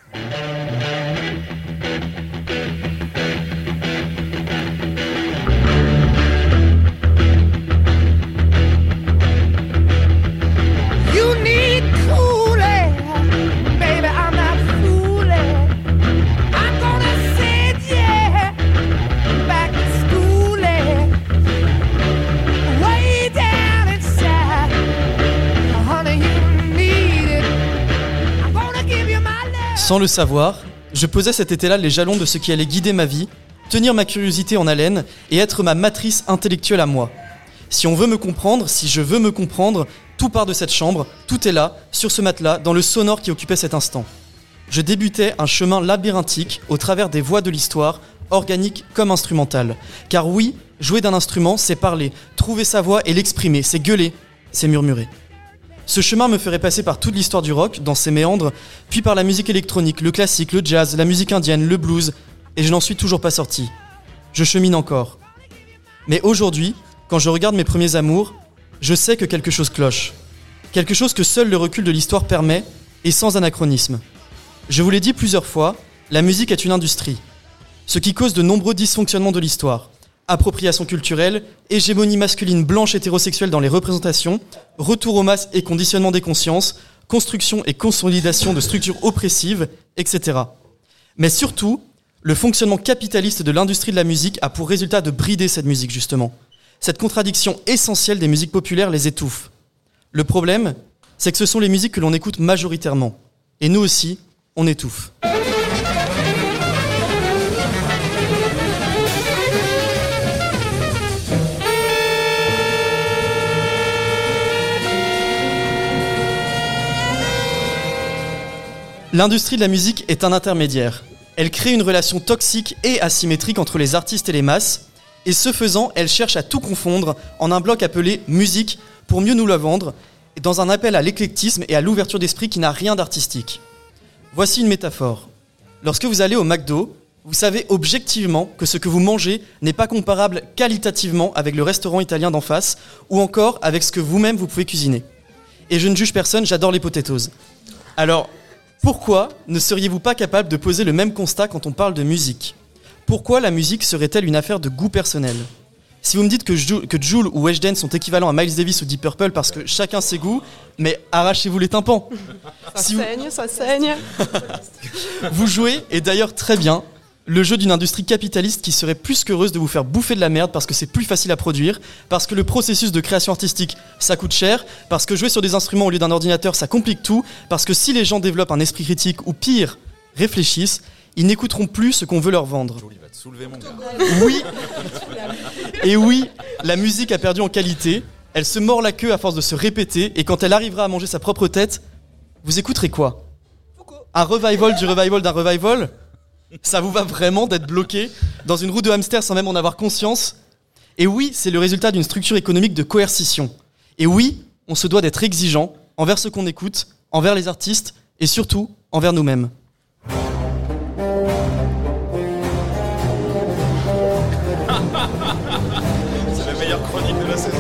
Sans le savoir, je posais cet été-là les jalons de ce qui allait guider ma vie, tenir ma curiosité en haleine et être ma matrice intellectuelle à moi. Si on veut me comprendre, si je veux me comprendre, tout part de cette chambre, tout est là, sur ce matelas, dans le sonore qui occupait cet instant. Je débutais un chemin labyrinthique au travers des voix de l'histoire, organique comme instrumentale. Car oui, jouer d'un instrument, c'est parler, trouver sa voix et l'exprimer, c'est gueuler, c'est murmurer. Ce chemin me ferait passer par toute l'histoire du rock, dans ses méandres, puis par la musique électronique, le classique, le jazz, la musique indienne, le blues, et je n'en suis toujours pas sorti. Je chemine encore. Mais aujourd'hui, quand je regarde mes premiers amours, je sais que quelque chose cloche. Quelque chose que seul le recul de l'histoire permet, et sans anachronisme. Je vous l'ai dit plusieurs fois, la musique est une industrie. Ce qui cause de nombreux dysfonctionnements de l'histoire. Appropriation culturelle, hégémonie masculine blanche hétérosexuelle dans les représentations, retour aux masses et conditionnement des consciences, construction et consolidation de structures oppressives, et cetera. Mais surtout, le fonctionnement capitaliste de l'industrie de la musique a pour résultat de brider cette musique justement. Cette contradiction essentielle des musiques populaires les étouffe. Le problème, c'est que ce sont les musiques que l'on écoute majoritairement. Et nous aussi, on étouffe. L'industrie de la musique est un intermédiaire. Elle crée une relation toxique et asymétrique entre les artistes et les masses, et ce faisant, elle cherche à tout confondre en un bloc appelé musique pour mieux nous la vendre, dans un appel à l'éclectisme et à l'ouverture d'esprit qui n'a rien d'artistique. Voici une métaphore. Lorsque vous allez au McDo, vous savez objectivement que ce que vous mangez n'est pas comparable qualitativement avec le restaurant italien d'en face, ou encore avec ce que vous-même vous pouvez cuisiner. Et je ne juge personne, j'adore les potatoes. Alors, pourquoi ne seriez-vous pas capable de poser le même constat quand on parle de musique ? Pourquoi la musique serait-elle une affaire de goût personnel ? Si vous me dites que Jul, que Jul ou Weshden sont équivalents à Miles Davis ou Deep Purple parce que chacun ses goûts, mais arrachez-vous les tympans. Ça si saigne, vous... ça saigne. Vous jouez, et d'ailleurs très bien, le jeu d'une industrie capitaliste qui serait plus qu'heureuse de vous faire bouffer de la merde parce que c'est plus facile à produire, parce que le processus de création artistique, ça coûte cher, parce que jouer sur des instruments au lieu d'un ordinateur, ça complique tout, parce que si les gens développent un esprit critique ou pire, réfléchissent, ils n'écouteront plus ce qu'on veut leur vendre. Jolie, va te soulever, mon gars. Oui. Et oui, la musique a perdu en qualité, elle se mord la queue à force de se répéter, et quand elle arrivera à manger sa propre tête, vous écouterez quoi ? Un revival du revival d'un revival ? Ça vous va vraiment d'être bloqué dans une roue de hamster sans même en avoir conscience ? Et oui, c'est le résultat d'une structure économique de coercition. Et oui, on se doit d'être exigeant envers ce qu'on écoute, envers les artistes, et surtout envers nous-mêmes. C'est la meilleure chronique de la saison.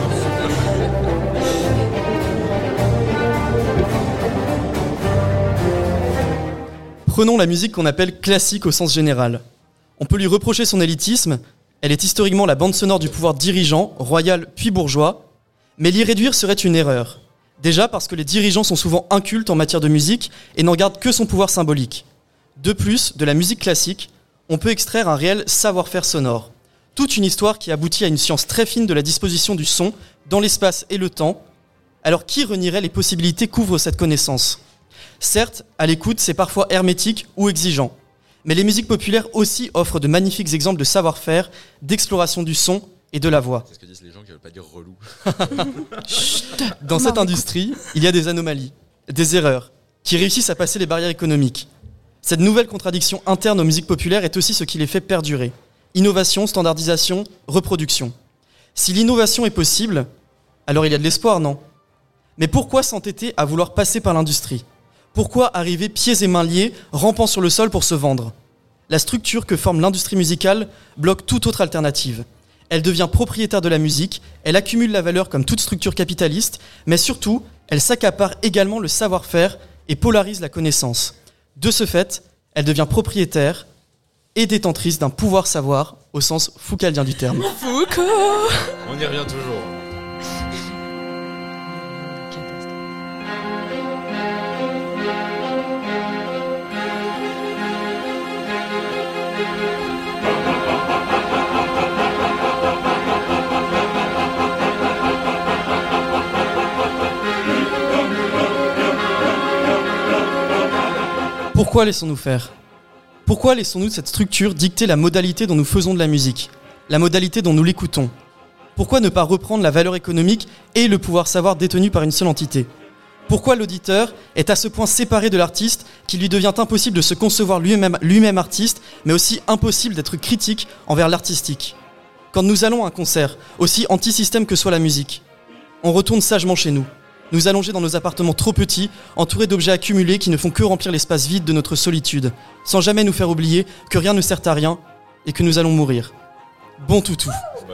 Prenons la musique qu'on appelle classique au sens général. On peut lui reprocher son élitisme, elle est historiquement la bande sonore du pouvoir dirigeant, royal puis bourgeois, mais l'y réduire serait une erreur. Déjà parce que les dirigeants sont souvent incultes en matière de musique et n'en gardent que son pouvoir symbolique. De plus, de la musique classique, on peut extraire un réel savoir-faire sonore. Toute une histoire qui aboutit à une science très fine de la disposition du son dans l'espace et le temps. Alors qui renierait les possibilités qu'ouvre cette connaissance ? Certes, à l'écoute, c'est parfois hermétique ou exigeant. Mais les musiques populaires aussi offrent de magnifiques exemples de savoir-faire, d'exploration du son et de la voix. C'est ce que disent les gens qui veulent pas dire relou. Dans cette industrie, il y a des anomalies, des erreurs, qui réussissent à passer les barrières économiques. Cette nouvelle contradiction interne aux musiques populaires est aussi ce qui les fait perdurer. Innovation, standardisation, reproduction. Si l'innovation est possible, alors il y a de l'espoir, non ? Mais pourquoi s'entêter à vouloir passer par l'industrie ? Pourquoi arriver pieds et mains liés, rampant sur le sol pour se vendre ? La structure que forme l'industrie musicale bloque toute autre alternative. Elle devient propriétaire de la musique, elle accumule la valeur comme toute structure capitaliste, mais surtout, elle s'accapare également le savoir-faire et polarise la connaissance. De ce fait, elle devient propriétaire et détentrice d'un pouvoir savoir au sens foucaldien du terme. Foucault ! On y revient toujours. Pourquoi laissons-nous faire ? Pourquoi laissons-nous cette structure dicter la modalité dont nous faisons de la musique, la modalité dont nous l'écoutons ? Pourquoi ne pas reprendre la valeur économique et le pouvoir savoir détenu par une seule entité ? Pourquoi l'auditeur est à ce point séparé de l'artiste qu'il lui devient impossible de se concevoir lui-même, lui-même artiste, mais aussi impossible d'être critique envers l'artistique ? Quand nous allons à un concert, aussi anti-système que soit la musique, on retourne sagement chez nous. Nous allongés dans nos appartements trop petits, entourés d'objets accumulés qui ne font que remplir l'espace vide de notre solitude, sans jamais nous faire oublier que rien ne sert à rien et que nous allons mourir. Bon toutou.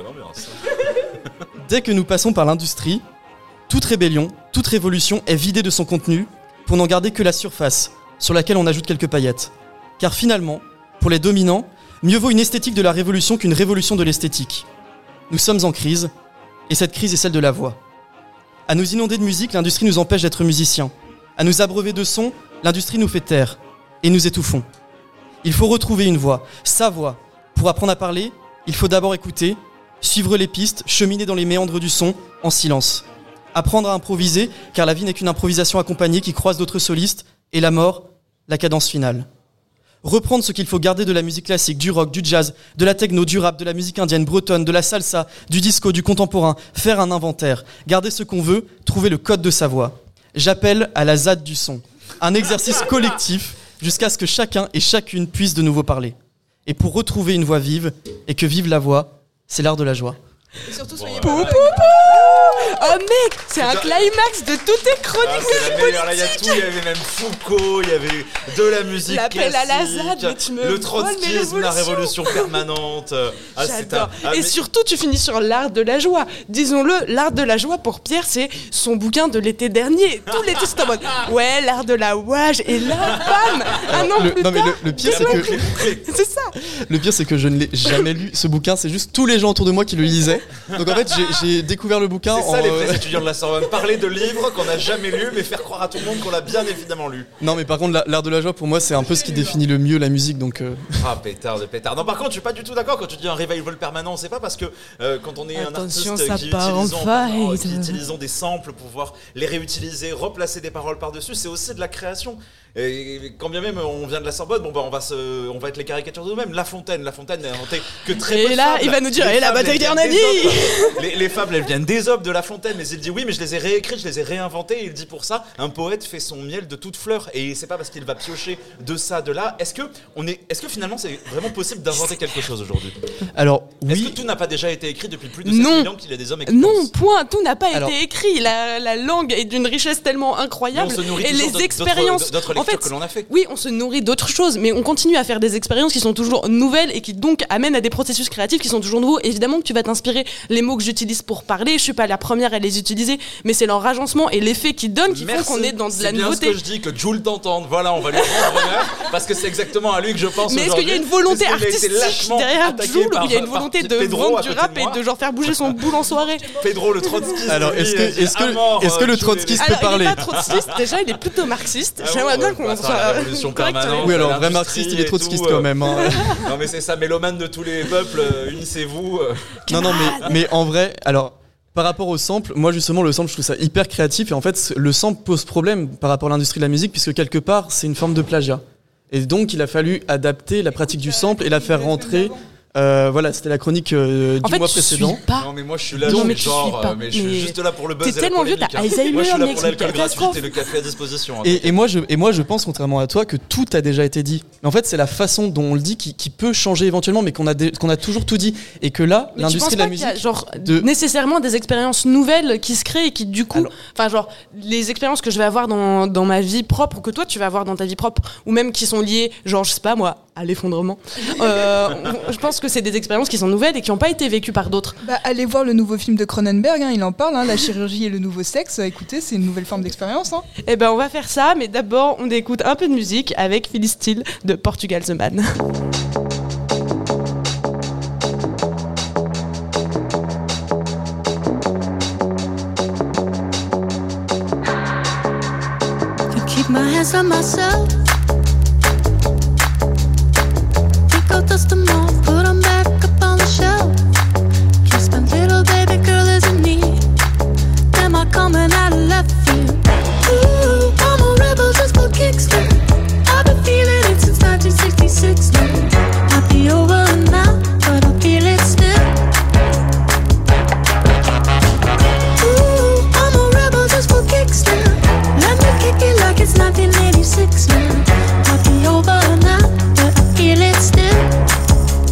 Dès que nous passons par l'industrie, toute rébellion, toute révolution est vidée de son contenu pour n'en garder que la surface, sur laquelle on ajoute quelques paillettes. Car finalement, pour les dominants, mieux vaut une esthétique de la révolution qu'une révolution de l'esthétique. Nous sommes en crise, et cette crise est celle de la voix. À nous inonder de musique, l'industrie nous empêche d'être musiciens. À nous abreuver de sons, l'industrie nous fait taire et nous étouffons. Il faut retrouver une voix, sa voix. Pour apprendre à parler, il faut d'abord écouter, suivre les pistes, cheminer dans les méandres du son, en silence. Apprendre à improviser, car la vie n'est qu'une improvisation accompagnée qui croise d'autres solistes, et la mort, la cadence finale. Reprendre ce qu'il faut garder de la musique classique, du rock, du jazz, de la techno, du rap, de la musique indienne, bretonne, de la salsa, du disco, du contemporain, faire un inventaire, garder ce qu'on veut, trouver le code de sa voix. J'appelle à la Z A D du son, un exercice collectif jusqu'à ce que chacun et chacune puisse de nouveau parler. Et pour retrouver une voix vive, et que vive la voix, c'est l'art de la joie. Et surtout, soyez bon, pas ouais. Oh mec, c'est un climax de toutes tes chroniques ah, c'est la meilleure, là il y a tout, il y avait même Foucault, il y avait de la musique l'appel classique, à la Z A D, mais tu me le trotskisme, la révolution permanente. Ah, J'adore. Un... Ah, et mais... surtout, tu finis sur l'art de la joie. Disons-le, l'art de la joie pour Pierre, c'est son bouquin de l'été dernier. Tout l'été, c'est en mode ouais, l'art de la ouage. Et là, bam, un an le, plus non, mais tard. le, le pire, c'est que c'est ça. Le pire, c'est que je ne l'ai jamais lu ce bouquin. C'est juste tous les gens autour de moi qui le lisaient. Donc en fait, j'ai, j'ai découvert le bouquin. C'est ça en, les euh... vrais étudiants de la Sorbonne. Parler de livres qu'on n'a jamais lus, mais faire croire à tout le monde qu'on l'a bien évidemment lu. Non, mais par contre, l'art de la joie, pour moi, c'est un peu ce qui définit le mieux la musique. Donc. Euh... Ah pétard de pétard. Non, par contre, je suis pas du tout d'accord quand tu dis un revival permanent. C'est pas parce que euh, quand on est Attention, un artiste ça qui part en utilisons, fight. qui utilisons des samples pour pouvoir les réutiliser, replacer des paroles par-dessus, c'est aussi de la création. Et quand bien même on vient de la Sorbonne, bon bah on va se, on va être les caricatures de nous-mêmes. La Fontaine, La Fontaine n'a inventé que très peu de Et là, fables. il va nous dire, Les et la fables, bataille elles viennent d'Hernani. des Opes. les, les fables, elles viennent des Opes de La Fontaine, mais il dit oui, mais je les ai réécrites, je les ai réinventées. Et il dit pour ça, un poète fait son miel de toutes fleurs. Et c'est pas parce qu'il va piocher de ça, de là. Est-ce que on est, est-ce que finalement c'est vraiment possible d'inventer quelque chose aujourd'hui? Alors oui. Est-ce que tout n'a pas déjà été écrit depuis plus de sept mille ans qu'il y a des hommes? Non, point. Tout n'a pas Alors, été écrit. La, la langue est d'une richesse tellement incroyable. Mais on se nourrit et toujours les d'autres- expériences, d'autres en lectures fait, que l'on a fait. Oui, on se nourrit d'autres choses, mais on continue à faire des expériences qui sont toujours nouvelles et qui donc amènent à des processus créatifs qui sont toujours nouveaux. Évidemment que tu vas t'inspirer. Les mots que j'utilise pour parler, je suis pas la première à les utiliser, mais c'est leur agencement et l'effet qu'ils donnent qui Merci. font qu'on est dans de la C'est bien nouveauté. ce que je dis, que Jules t'entende. Voilà, on va lui rendre honneur parce que c'est exactement à lui que je pense Mais est-ce aujourd'hui. qu'il y a une volonté Parce qu'il a été artistique lâchement derrière attaqué Jules ou par- il y a une par volonté de Pedro vendre à du côté rap de et moi. de genre faire bouger son boule en soirée? Pedro le trotskiste. Alors, lui, est-ce que- euh, est-ce que- à mort, est-ce que euh, le Jules trotskiste est- peut Alors, il parler. est pas trotskiste, déjà il est plutôt marxiste. Ah J'aimerais bon, bien ouais, qu'on bah, soit la révolution correct sur les- permanente. Oui, alors, vrai l'industrie marxiste, il est et trotskiste tout, quand euh. même, hein. Non, mais c'est ça, mélomane de tous les peuples, euh, unissez-vous. euh. Non, non, mais, mais en vrai, alors, par rapport au sample, moi justement, le sample, je trouve ça hyper créatif. Et en fait, le sample pose problème par rapport à l'industrie de la musique, puisque quelque part, c'est une forme de plagiat. Et donc, il a fallu adapter la pratique du sample et la faire rentrer. Euh, voilà, c'était la chronique euh, En du fait, mois tu précédent. suis pas. Non, mais moi je suis là, Non, je mais suis tu genre, suis pas. euh, mais je suis Mais juste là pour le buzz. t'es et la tellement vieux, polémique, t'as hein. Alzheimer, Moi je suis là mec, pour c'est l'alcool une gratuit catastrophe. et le café à disposition. hein. Et, et moi, je, et moi, je pense, contrairement à toi, que tout a déjà été dit. Mais en fait, c'est la façon dont on le dit qui, qui peut changer éventuellement, mais qu'on a, dé- qu'on a toujours tout dit. Et que là, Mais tu l'industrie penses de la pas qu'il y a, musique. genre de- nécessairement des expériences nouvelles qui se créent et qui du coup, enfin genre les expériences que je vais avoir dans, dans ma vie propre ou que toi tu vas avoir dans ta vie propre ou même qui sont liées, genre je sais pas moi, à l'effondrement. Euh, on- je pense que c'est des expériences qui sont nouvelles et qui n'ont pas été vécues par d'autres. Bah, allez voir le nouveau film de Cronenberg, hein, il en parle, hein, la chirurgie et le nouveau sexe. Écoutez, c'est une nouvelle forme d'expérience. Hein. Eh ben on va faire ça, mais d'abord on écoute un peu de musique avec Philly Steele de Portugal The Man. To keep my hands on myself. Pick up, dust them off, put them back up on the shelf. Kiss my little baby girl is in need. Am I coming out of left field? Ooh, I'm a rebel just for kicks now. I've been feeling it since nineteen sixty-six now. Might be over now, but I feel it still. Ooh, I'm a rebel just for kicks now. Let me kick it like it's nineteen eighty-six now. Might be over now, but I feel it still.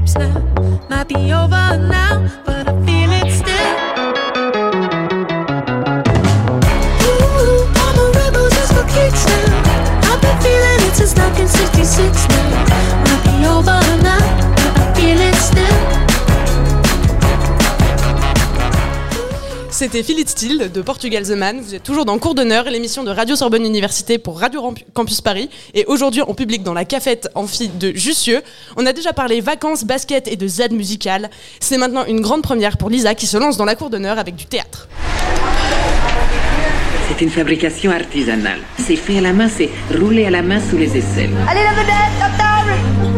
sleeps now. Might be over now, but I feel it still. Ooh, I'm a rebel just for kicks now. I've been feeling it since nineteen sixty-six now. Might be over now, but I feel it still. C'était Feel It Still de Portugal The Man. Vous êtes toujours dans Cours d'honneur, l'émission de Radio Sorbonne Université pour Radio Campus Paris. Et aujourd'hui en public dans la cafette amphi de Jussieu. On a déjà parlé vacances, basket et de Z musical. C'est maintenant une grande première pour Lisa qui se lance dans la Cour d'honneur avec du théâtre. C'est une fabrication artisanale. C'est fait à la main, c'est roulé à la main sous les aisselles. Allez la vedette, à table!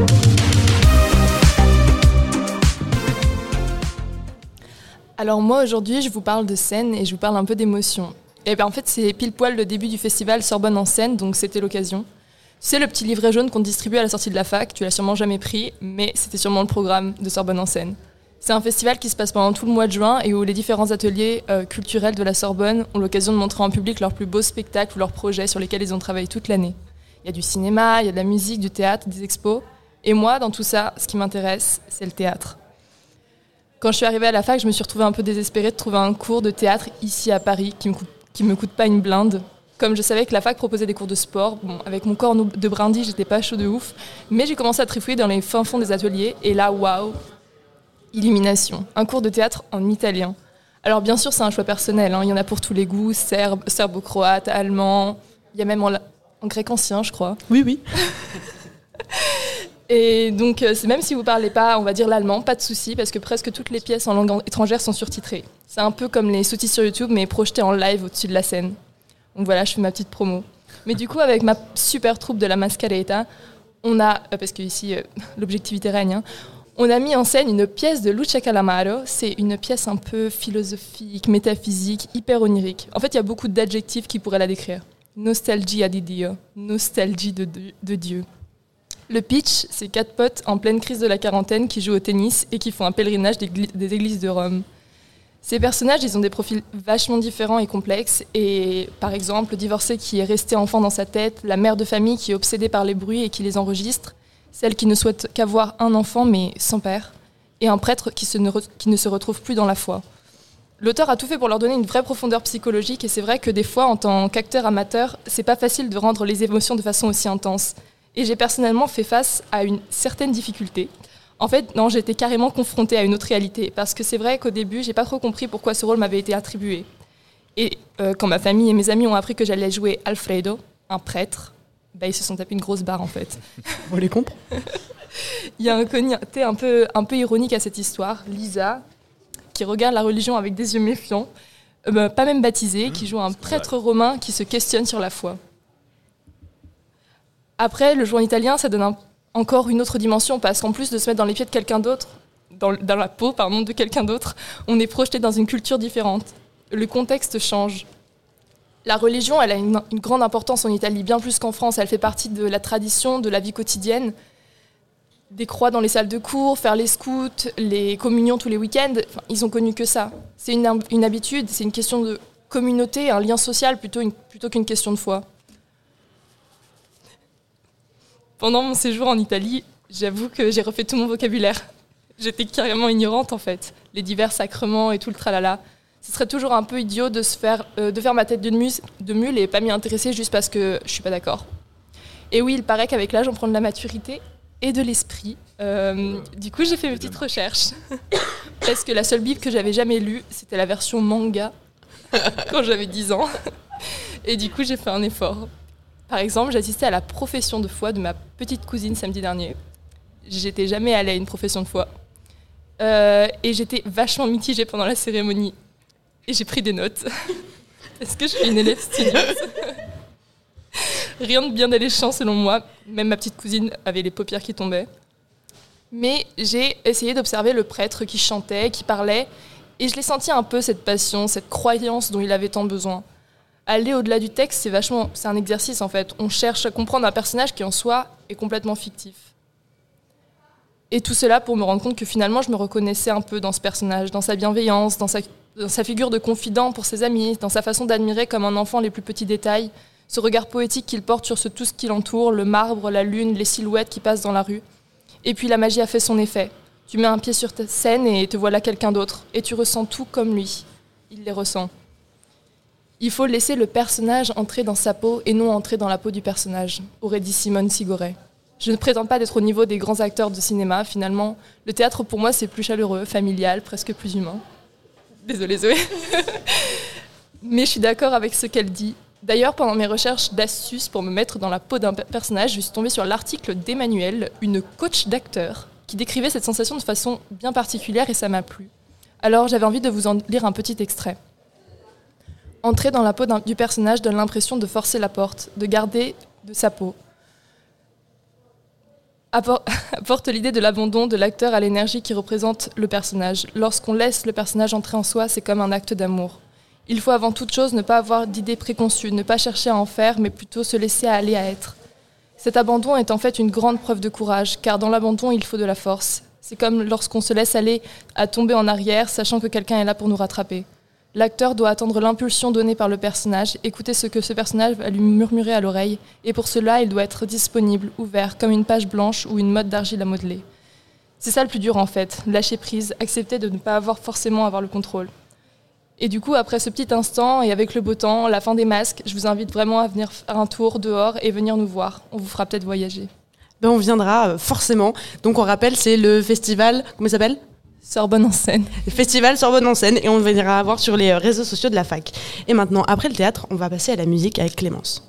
Alors moi aujourd'hui je vous parle de scène et je vous parle un peu d'émotion. Et ben en fait c'est pile poil le début du festival Sorbonne en scène, donc c'était l'occasion. Tu sais le petit livret jaune qu'on distribuait à la sortie de la fac, tu l'as sûrement jamais pris, mais c'était sûrement le programme de Sorbonne en scène. C'est un festival qui se passe pendant tout le mois de juin et où les différents ateliers euh, culturels de la Sorbonne ont l'occasion de montrer en public leurs plus beaux spectacles ou leurs projets sur lesquels ils ont travaillé toute l'année. Il y a du cinéma, il y a de la musique, du théâtre, des expos. Et moi dans tout ça, ce qui m'intéresse, c'est le théâtre. Quand je suis arrivée à la fac, je me suis retrouvée un peu désespérée de trouver un cours de théâtre ici à Paris qui me coûte, qui me coûte pas une blinde. Comme je savais que la fac proposait des cours de sport, bon, avec mon corps de brindille, j'étais pas chaud de ouf, mais j'ai commencé à trifouiller dans les fins fonds des ateliers et là, waouh, illumination, un cours de théâtre en italien. Alors bien sûr, c'est un choix personnel, hein. Il y en a pour tous les goûts, serbe, serbo-croate, allemand, il y a même en, en grec ancien, je crois. Oui, oui. Et donc, c'est même si vous ne parlez pas, on va dire l'allemand, pas de souci, parce que presque toutes les pièces en langue étrangère sont surtitrées. C'est un peu comme les sous-titres sur YouTube, mais projetés en live au-dessus de la scène. Donc voilà, je fais ma petite promo. Mais du coup, avec ma super troupe de la Mascareta, on a, parce qu'ici, euh, l'objectivité règne, hein, on a mis en scène une pièce de Lucia Calamaro. C'est une pièce un peu philosophique, métaphysique, hyper onirique. En fait, il y a beaucoup d'adjectifs qui pourraient la décrire. Nostalgia di Dio, nostalgie de, de, de Dieu. Le pitch, c'est quatre potes en pleine crise de la quarantaine qui jouent au tennis et qui font un pèlerinage des, gli- des églises de Rome. Ces personnages, ils ont des profils vachement différents et complexes. Et par exemple, le divorcé qui est resté enfant dans sa tête, la mère de famille qui est obsédée par les bruits et qui les enregistre, celle qui ne souhaite qu'avoir un enfant mais sans père, et un prêtre qui, se ne, re- qui ne se retrouve plus dans la foi. L'auteur a tout fait pour leur donner une vraie profondeur psychologique et c'est vrai que des fois, en tant qu'acteur amateur, c'est pas facile de rendre les émotions de façon aussi intense. Et j'ai personnellement fait face à une certaine difficulté. En fait, non, j'étais carrément confrontée à une autre réalité, parce que c'est vrai qu'au début, j'ai pas trop compris pourquoi ce rôle m'avait été attribué. Et euh, quand ma famille et mes amis ont appris que j'allais jouer Alfredo, un prêtre, bah, ils se sont tapés une grosse barre en fait. On les comprend. Il y a un côté un peu, un peu ironique à cette histoire. Lisa, qui regarde la religion avec des yeux méfiants, euh, bah, pas même baptisée, qui joue un prêtre romain qui se questionne sur la foi. Après, le jeu en italien, ça donne un, encore une autre dimension, parce qu'en plus de se mettre dans les pieds de quelqu'un d'autre, dans, dans la peau pardon, de quelqu'un d'autre, on est projeté dans une culture différente. Le contexte change. La religion, elle a une, une grande importance en Italie, bien plus qu'en France. Elle fait partie de la tradition, de la vie quotidienne. Des croix dans les salles de cours, faire les scouts, les communions tous les week-ends, enfin, ils ont connu que ça. C'est une, une habitude, c'est une question de communauté, un lien social plutôt, une, plutôt qu'une question de foi. Pendant mon séjour en Italie, j'avoue que j'ai refait tout mon vocabulaire. J'étais carrément ignorante en fait. Les divers sacrements et tout le tralala. Ce serait toujours un peu idiot de, se faire, euh, de faire ma tête de, muse, de mule et pas m'y intéresser juste parce que je suis pas d'accord. Et oui, il paraît qu'avec l'âge, on prend de la maturité et de l'esprit. Euh, du coup, j'ai fait mes petites recherches. Parce que la seule Bible que j'avais jamais lue, c'était la version manga quand j'avais dix ans. Et du coup, j'ai fait un effort. Par exemple, j'assistais à la profession de foi de ma petite cousine samedi dernier. J'étais jamais allée à une profession de foi. Euh, et j'étais vachement mitigée pendant la cérémonie. Et j'ai pris des notes. Est-ce que je suis une élève studieuse ? Rien de bien alléchant selon moi. Même ma petite cousine avait les paupières qui tombaient. Mais j'ai essayé d'observer le prêtre qui chantait, qui parlait. Et je l'ai senti un peu, cette passion, cette croyance dont il avait tant besoin. Aller au-delà du texte, c'est vachement, c'est un exercice en fait. On cherche à comprendre un personnage qui en soi est complètement fictif. Et tout cela pour me rendre compte que finalement je me reconnaissais un peu dans ce personnage, dans sa bienveillance, dans sa, dans sa figure de confident pour ses amis, dans sa façon d'admirer comme un enfant les plus petits détails, ce regard poétique qu'il porte sur ce, tout ce qui l'entoure, le marbre, la lune, les silhouettes qui passent dans la rue. Et puis la magie a fait son effet. Tu mets un pied sur ta scène et te voilà quelqu'un d'autre. Et tu ressens tout comme lui. Il les ressent. Il faut laisser le personnage entrer dans sa peau et non entrer dans la peau du personnage, aurait dit Simone Signoret. Je ne prétends pas d'être au niveau des grands acteurs de cinéma. Finalement, le théâtre pour moi c'est plus chaleureux, familial, presque plus humain. Désolée Zoé. Mais je suis d'accord avec ce qu'elle dit. D'ailleurs, pendant mes recherches d'astuces pour me mettre dans la peau d'un personnage, je suis tombée sur l'article d'Emmanuelle, une coach d'acteur, qui décrivait cette sensation de façon bien particulière et ça m'a plu. Alors j'avais envie de vous en lire un petit extrait. Entrer dans la peau du personnage donne l'impression de forcer la porte, de garder de sa peau. Apporte l'idée de l'abandon de l'acteur à l'énergie qui représente le personnage. Lorsqu'on laisse le personnage entrer en soi, c'est comme un acte d'amour. Il faut avant toute chose ne pas avoir d'idées préconçues, ne pas chercher à en faire, mais plutôt se laisser aller à être. Cet abandon est en fait une grande preuve de courage, car dans l'abandon, il faut de la force. C'est comme lorsqu'on se laisse aller à tomber en arrière, sachant que quelqu'un est là pour nous rattraper. L'acteur doit attendre l'impulsion donnée par le personnage, écouter ce que ce personnage va lui murmurer à l'oreille, et pour cela, il doit être disponible, ouvert, comme une page blanche ou une motte d'argile à modeler. C'est ça le plus dur en fait, lâcher prise, accepter de ne pas avoir forcément avoir le contrôle. Et du coup, après ce petit instant, et avec le beau temps, la fin des masques, je vous invite vraiment à venir faire un tour dehors et venir nous voir. On vous fera peut-être voyager. Ben on viendra euh, forcément. Donc on rappelle, c'est le festival, comment il s'appelle ? Sorbonne en scène. Le festival Sorbonne en scène, et on viendra voir sur les réseaux sociaux de la fac. Et maintenant, après le théâtre, on va passer à la musique avec Clémence.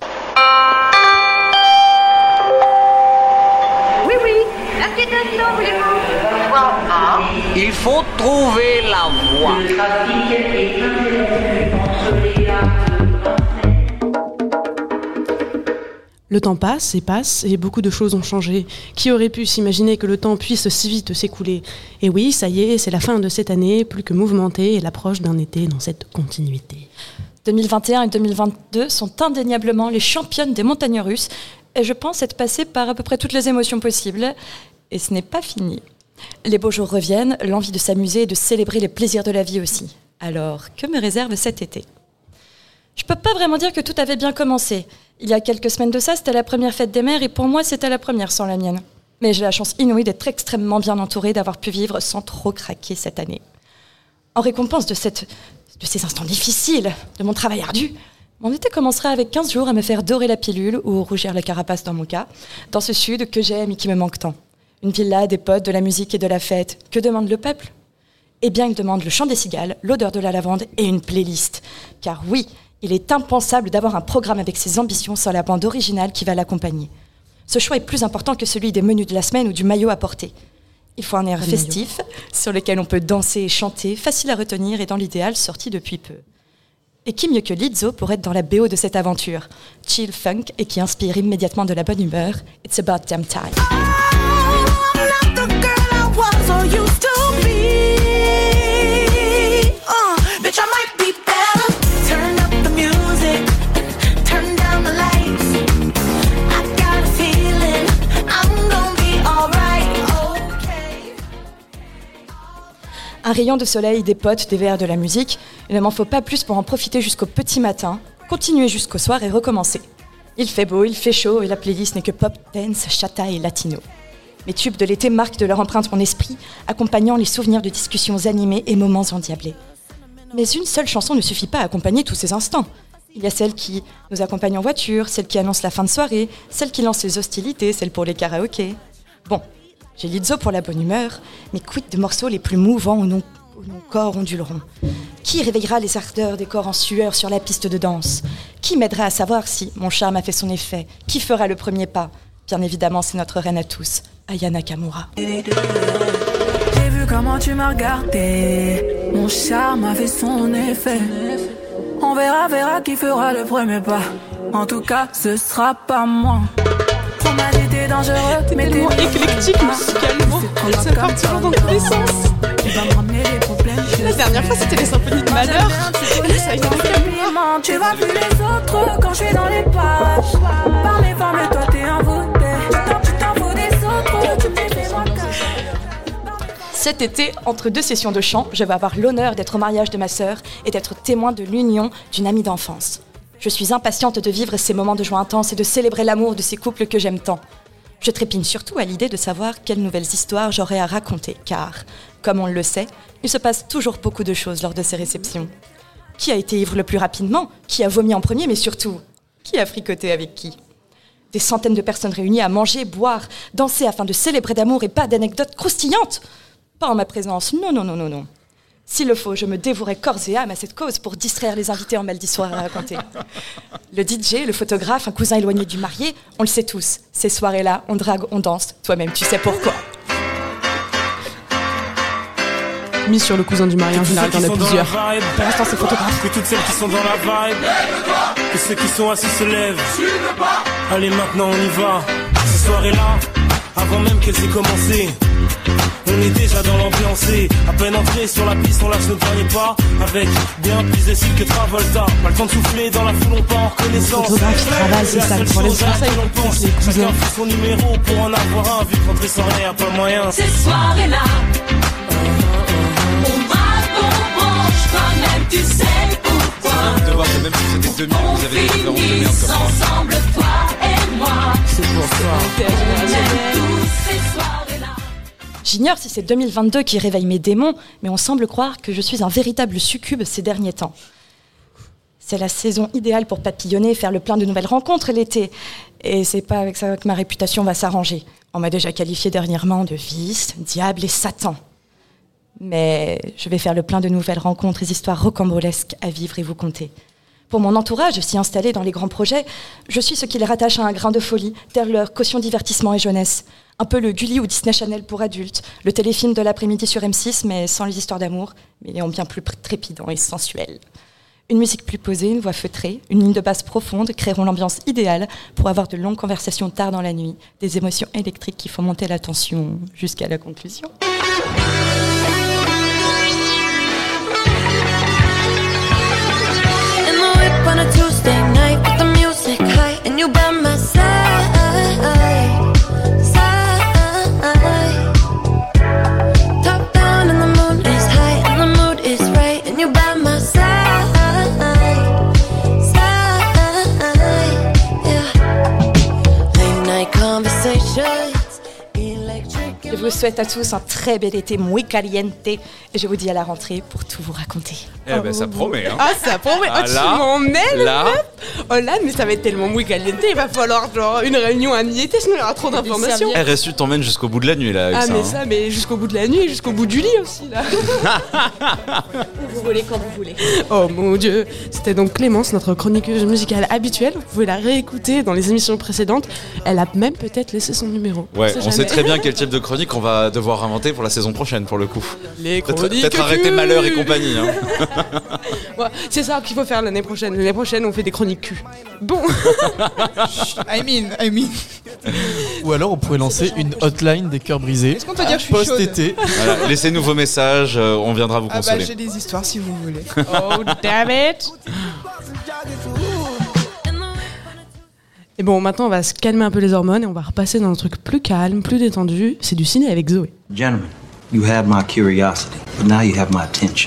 Oui, oui, la petite instant, voulez-vous ? Il faut trouver la voie. Le trafic est Le temps passe et passe et beaucoup de choses ont changé. Qui aurait pu s'imaginer que le temps puisse si vite s'écouler ? Et oui, ça y est, c'est la fin de cette année, plus que mouvementée, et l'approche d'un été dans cette continuité. deux mille vingt et un et deux mille vingt-deux sont indéniablement les championnes des montagnes russes, et je pense être passée par à peu près toutes les émotions possibles, et ce n'est pas fini. Les beaux jours reviennent, l'envie de s'amuser et de célébrer les plaisirs de la vie aussi. Alors, que me réserve cet été ? Je peux pas vraiment dire que tout avait bien commencé. Il y a quelques semaines de ça, c'était la première fête des mères et pour moi, c'était la première sans la mienne. Mais j'ai la chance inouïe d'être extrêmement bien entourée, d'avoir pu vivre sans trop craquer cette année. En récompense de, cette, de ces instants difficiles, de mon travail ardu, mon été commencera avec quinze jours à me faire dorer la pilule ou rougir la carapace dans mon cas, dans ce sud que j'aime et qui me manque tant. Une villa, des potes, de la musique et de la fête. Que demande le peuple ? Eh bien, il demande le chant des cigales, l'odeur de la lavande et une playlist. Car oui, il est impensable d'avoir un programme avec ses ambitions sans la bande originale qui va l'accompagner. Ce choix est plus important que celui des menus de la semaine ou du maillot à porter. Il faut un air festif, sur lequel on peut danser et chanter, facile à retenir et dans l'idéal sorti depuis peu. Et qui mieux que Lizzo pour être dans la B O de cette aventure, chill funk et qui inspire immédiatement de la bonne humeur. It's about damn time. Un rayon de soleil, des potes, des verres, de la musique. Il ne m'en faut pas plus pour en profiter jusqu'au petit matin, continuer jusqu'au soir et recommencer. Il fait beau, il fait chaud et la playlist n'est que pop, dance, chata et latino. Mes tubes de l'été marquent de leur empreinte mon esprit, accompagnant les souvenirs de discussions animées et moments endiablés. Mais une seule chanson ne suffit pas à accompagner tous ces instants. Il y a celle qui nous accompagne en voiture, celle qui annonce la fin de soirée, celle qui lance les hostilités, celle pour les karaokés. Bon, j'ai Lizzo pour la bonne humeur, mais quid de morceaux les plus mouvants où nos, où nos corps onduleront ? Qui réveillera les ardeurs des corps en sueur sur la piste de danse ? Qui m'aidera à savoir si mon charme a fait son effet ? Qui fera le premier pas ? Bien évidemment, c'est notre reine à tous, Aya Nakamura. J'ai vu comment tu m'as regardé, mon charme a fait son effet. On verra, verra qui fera le premier pas. En tout cas, ce sera pas moi. On m'a dit t'es dangereux, mais t'es tellement éclectique musicalement. Ça part toujours dans tous les sens. La dernière fois, c'était les symphonies de malheur. Et là, ça a été Nakamura. Tu vois plus les autres quand je suis dans les pages. Par mes femmes, et toi t'es envoûté. Tu t'en fous des autres, tu me fais moi que... Cet été, entre deux sessions de chant, je vais avoir l'honneur d'être au mariage de ma sœur et d'être témoin de l'union d'une amie d'enfance. Je suis impatiente de vivre ces moments de joie intense et de célébrer l'amour de ces couples que j'aime tant. Je trépigne surtout à l'idée de savoir quelles nouvelles histoires j'aurai à raconter, car, comme on le sait, il se passe toujours beaucoup de choses lors de ces réceptions. Qui a été ivre le plus rapidement ? Qui a vomi en premier ? Mais surtout, qui a fricoté avec qui ? Des centaines de personnes réunies à manger, boire, danser afin de célébrer d'amour et pas d'anecdotes croustillantes. Pas en ma présence, non, non, non, non, non. S'il le faut, je me dévouerai corps et âme à cette cause pour distraire les invités en mal d'histoires à raconter. Le D J, le photographe, un cousin éloigné du marié, on le sait tous. Ces soirées-là, on drague, on danse. Toi-même, tu sais pourquoi. Mis sur le cousin du marié, en général, il y en a plusieurs. Pour l'instant, c'est photographe. Que toutes celles qui sont dans la vibe, que ceux qui sont assis se lèvent. Allez, maintenant, on y va. Ces soirées-là, avant même qu'elles aient commencé, on est déjà dans l'ambiance. À peine entré sur la piste, on lâche nos derniers pas. Avec bien plus de style que Travolta. Pas le temps de souffler dans la foule, on part en reconnaissance. Le photographe travaille, c'est ça. Pour les conseils, on pense les cousins. Chacun fait son numéro pour en avoir un. Vu que rentrer sans rien, y'a pas moyen. Ces soirées-là, on braque, on branche, toi-même tu sais pourquoi. De voir que même si c'était demi, vous avez des différences de merde comme ça. Ensemble, toi et moi. C'est pour ça. J'ignore si c'est deux mille vingt-deux qui réveille mes démons, mais on semble croire que je suis un véritable succube ces derniers temps. C'est la saison idéale pour papillonner et faire le plein de nouvelles rencontres l'été. Et c'est pas avec ça que ma réputation va s'arranger. On m'a déjà qualifié dernièrement de vice, diable et satan. Mais je vais faire le plein de nouvelles rencontres et histoires rocambolesques à vivre et vous conter. Pour mon entourage, s'y installer dans les grands projets, je suis ce qui les rattache à un grain de folie, tel leur caution divertissement et jeunesse. Un peu le Gulli ou Disney Channel pour adultes, le téléfilm de l'après-midi sur M six, mais sans les histoires d'amour, mais en bien plus trépidant et sensuel. Une musique plus posée, une voix feutrée, une ligne de basse profonde créeront l'ambiance idéale pour avoir de longues conversations tard dans la nuit, des émotions électriques qui font monter la tension jusqu'à la conclusion. On a Tuesday night with the music high and you by my side, side. Top down and the moon is high and the mood is right and you by my side, side. Yeah. Late night conversations. Je vous souhaite à tous un très bel été muy caliente et je vous dis à la rentrée pour tout vous raconter. Eh ben ça promet hein. Ah ça promet, ah, oh, tu là, m'en mêles là. Oh là mais ça va être tellement muy caliente, il va falloir genre une réunion à mi-été sinon il y aura trop d'informations. R S U t'emmène jusqu'au bout de la nuit là avec Ah ça, mais hein. ça mais jusqu'au bout de la nuit et jusqu'au bout du lit aussi là. Où vous voulez, quand vous voulez. Oh mon dieu, c'était donc Clémence, notre chroniqueuse musicale habituelle. Vous pouvez la réécouter dans les émissions précédentes. Elle a même peut-être laissé son numéro. Ouais, sait on jamais. sait très bien quel type de chronique on va devoir inventer pour la saison prochaine pour le coup. Les Peut-être, chroniques peut-être arrêter cul. Malheur et compagnie. Hein. Ouais, c'est ça qu'il faut faire l'année prochaine. L'année prochaine, on fait des chroniques cul. Bon. I mean, I mean. Ou alors on pourrait lancer une hotline des cœurs brisés. Est-ce qu'on peut dire je suis Post-été. Voilà, laissez-nous vos messages, euh, on viendra vous Ah consoler. bah j'ai des histoires si vous voulez. Oh damn it. Et bon, maintenant on va se calmer un peu les hormones et on va repasser dans un truc plus calme, plus détendu. C'est du ciné avec Zoé. Gentlemen, you have my curiosity, but now you have my attention.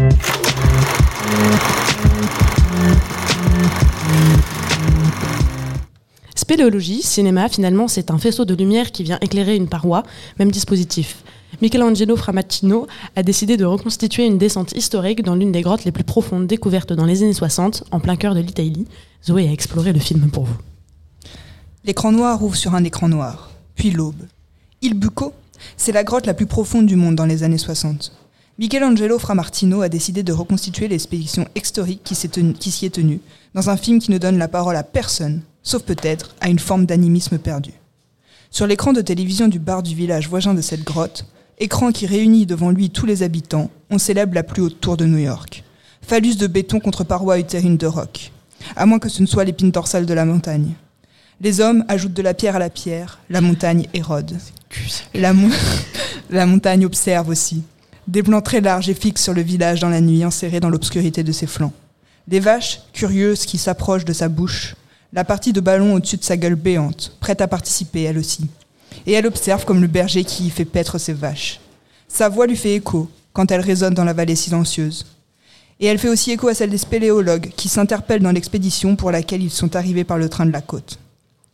Spéléologie, cinéma, finalement, c'est un faisceau de lumière qui vient éclairer une paroi, même dispositif. Michelangelo Framatino a décidé de reconstituer une descente historique dans l'une des grottes les plus profondes découvertes dans les années soixante, en plein cœur de l'Italie. Zoé a exploré le film pour vous. L'écran noir ouvre sur un écran noir, puis l'aube. Il Bucco, c'est la grotte la plus profonde du monde dans les années soixante. Michelangelo Framartino a décidé de reconstituer l'expédition historique qui, s'est tenue, qui s'y est tenue, dans un film qui ne donne la parole à personne, sauf peut-être à une forme d'animisme perdu. Sur l'écran de télévision du bar du village voisin de cette grotte, écran qui réunit devant lui tous les habitants, on célèbre la plus haute tour de New York. Phallus de béton contre parois utérines de roc. À moins que ce ne soit l'épine dorsale de la montagne. Les hommes ajoutent de la pierre à la pierre, la montagne érode. La, mo- la montagne observe aussi. Des plans très larges et fixes sur le village dans la nuit, enserrés dans l'obscurité de ses flancs. Des vaches, curieuses, qui s'approchent de sa bouche. La partie de ballon au-dessus de sa gueule béante, prête à participer elle aussi. Et elle observe comme le berger qui y fait paître ses vaches. Sa voix lui fait écho, quand elle résonne dans la vallée silencieuse. Et elle fait aussi écho à celle des spéléologues, qui s'interpellent dans l'expédition pour laquelle ils sont arrivés par le train de la côte.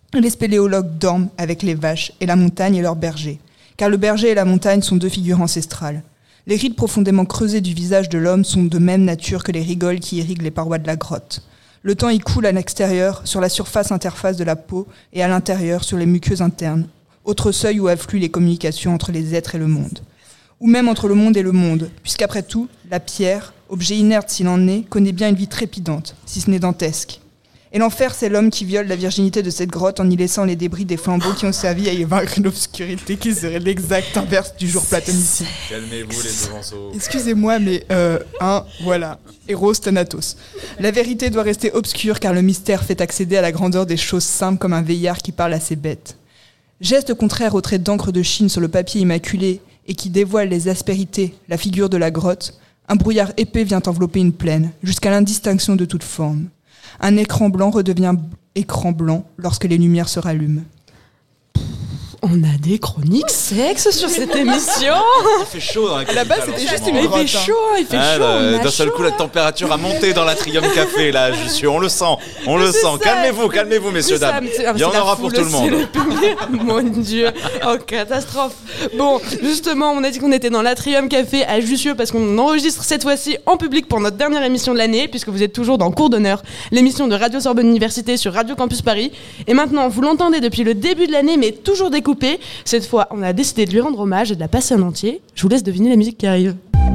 Les spéléologues dorment avec les vaches et la montagne et leurs bergers, car le berger et la montagne sont deux figures ancestrales. Les rides profondément creusées du visage de l'homme sont de même nature que les rigoles qui irriguent les parois de la grotte. Le temps y coule à l'extérieur, sur la surface interface de la peau, et à l'intérieur, sur les muqueuses internes, autre seuil où affluent les communications entre les êtres et le monde. Ou même entre le monde et le monde, puisqu'après tout, la pierre, objet inerte s'il en est, connaît bien une vie trépidante, si ce n'est dantesque. Et l'enfer, c'est l'homme qui viole la virginité de cette grotte en y laissant les débris des flambeaux qui ont servi à y vaincre une obscurité qui serait l'exact inverse du jour platonique. Calmez-vous les devanceaux. Excusez-moi, mais euh, hein, voilà, Eros Thanatos. La vérité doit rester obscure car le mystère fait accéder à la grandeur des choses simples comme un vieillard qui parle à ses bêtes. Geste contraire au trait d'encre de Chine sur le papier immaculé et qui dévoile les aspérités, la figure de la grotte, un brouillard épais vient envelopper une plaine, jusqu'à l'indistinction de toute forme. Un écran blanc redevient écran blanc lorsque les lumières se rallument. On a des chroniques sexe sur cette émission. Il fait chaud dans la À la base, c'était juste une Il grotte. fait chaud, il fait Ah, chaud. là, on a d'un seul chaud. coup, la température a monté dans l'Atrium Café, là, je suis, on le sent, on le C'est sent. ça. Calmez-vous, calmez-vous, messieurs, C'est ça, dames. mais c'est- ah, Il y en c'est la aura pour foule, tout le monde. c'est le public. Mon Dieu, oh catastrophe. Bon, justement, on a dit qu'on était dans l'Atrium Café à Jussieu parce qu'on enregistre cette fois-ci en public pour notre dernière émission de l'année, puisque vous êtes toujours dans Cours d'honneur, l'émission de Radio Sorbonne Université sur Radio Campus Paris. Et maintenant, vous l'entendez depuis le début de l'année, mais toujours découpé. Cette fois, on a décidé de lui rendre hommage et de la passer en entier. Je vous laisse deviner la musique qui arrive.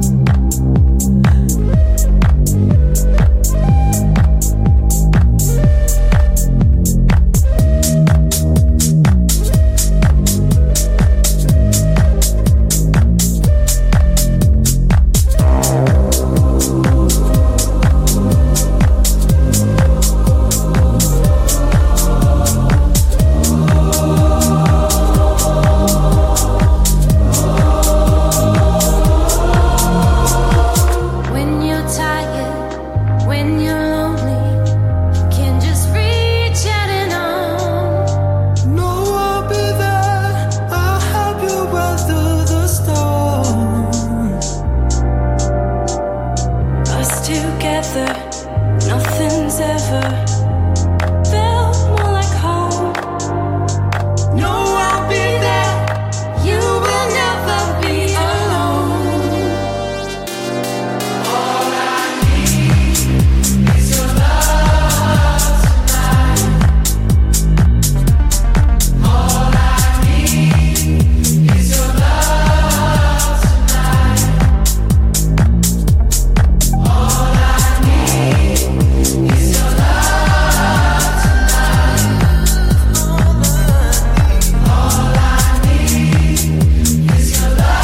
When you're tired, when you're lonely, you can just reach out and on. No, I'll be there. I'll help you weather the storm. Us together, nothing's ever felt more like home. No, I'll be there. You will never be alone. All I need is your love tonight. All I need is your love tonight. All I need is your love tonight. All I need is your love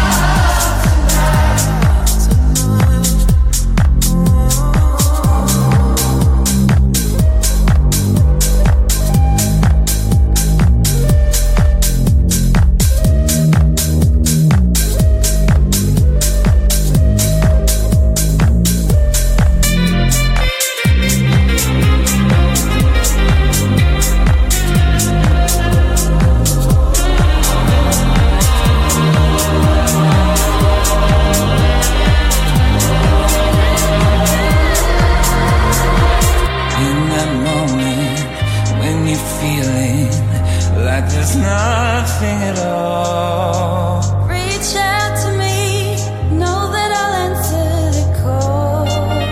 In that moment when you're feeling like there's nothing at all. reach out to me, know that I'll answer the call.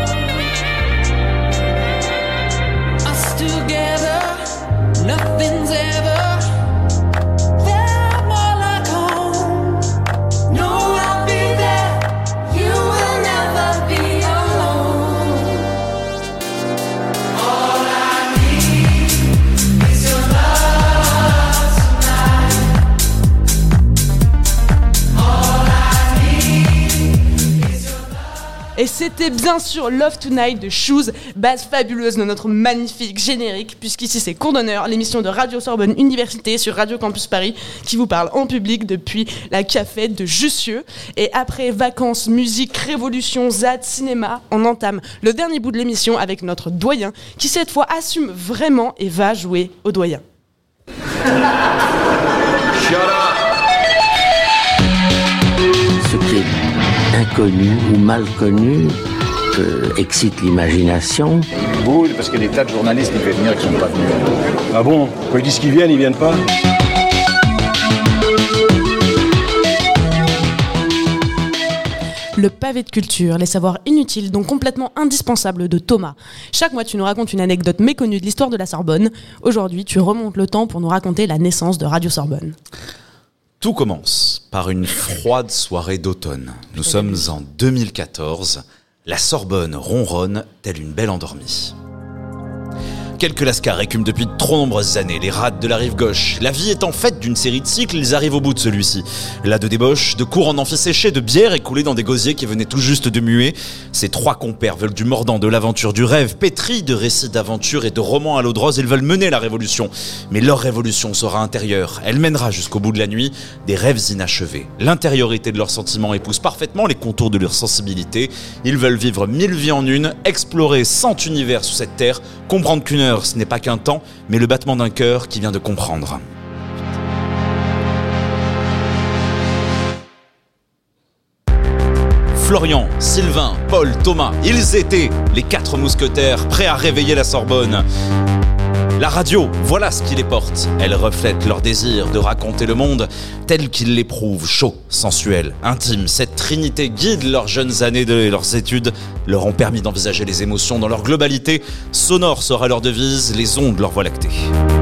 Us together, nothing's ever felt more like home. No, I'll be there. You will never be alone. All I need is your love tonight. All I need is your Et c'était bien sûr Love Tonight de Shoes, base fabuleuse de notre magnifique générique, puisqu'ici c'est Cours d'honneur, l'émission de Radio Sorbonne Université sur Radio Campus Paris, qui vous parle en public depuis la cafette de Jussieu. Et après vacances, musique, révolution, Z A D, cinéma, on entame le dernier bout de l'émission avec notre doyen, qui cette fois assume vraiment et va jouer au doyen. Ce qui est inconnu ou mal connu euh, excite l'imagination. Ils boudent parce qu'il y a des tas de journalistes qui devaient venir qui sont pas venus. Ah bon? Quand ils disent qu'ils viennent, ils viennent pas? Le pavé de culture, les savoirs inutiles, donc complètement indispensables de Thomas. Chaque mois, tu nous racontes une anecdote méconnue de l'histoire de la Sorbonne. Aujourd'hui, tu remontes le temps pour nous raconter la naissance de Radio Sorbonne. Tout commence par une froide soirée d'automne. Nous sommes en deux mille quatorze. La Sorbonne ronronne telle une belle endormie. Quelques lascars écument depuis de trop nombreuses années les rades de la rive gauche. La vie étant faite d'une série de cycles, ils arrivent au bout de celui-ci. Là de débauche, de cours en amphi séché, de bière écoulée dans des gosiers qui venaient tout juste de muer. Ces trois compères veulent du mordant, de l'aventure, du rêve, pétris de récits d'aventure et de romans à l'eau de rose. Ils veulent mener la révolution. Mais leur révolution sera intérieure. Elle mènera jusqu'au bout de la nuit des rêves inachevés. L'intériorité de leurs sentiments épouse parfaitement les contours de leur sensibilité. Ils veulent vivre mille vies en une, explorer cent univers sous cette terre, comprendre qu'une heure, ce n'est pas qu'un temps, mais le battement d'un cœur qui vient de comprendre. Florian, Sylvain, Paul, Thomas, ils étaient les quatre mousquetaires prêts à réveiller la Sorbonne. La radio, voilà ce qui les porte. Elle reflète leur désir de raconter le monde tel qu'ils l'éprouvent, chaud, sensuel, intime. Cette trinité guide leurs jeunes années de leurs études, leur ont permis d'envisager les émotions dans leur globalité. Sonore sera leur devise, les ondes leur voie lactée.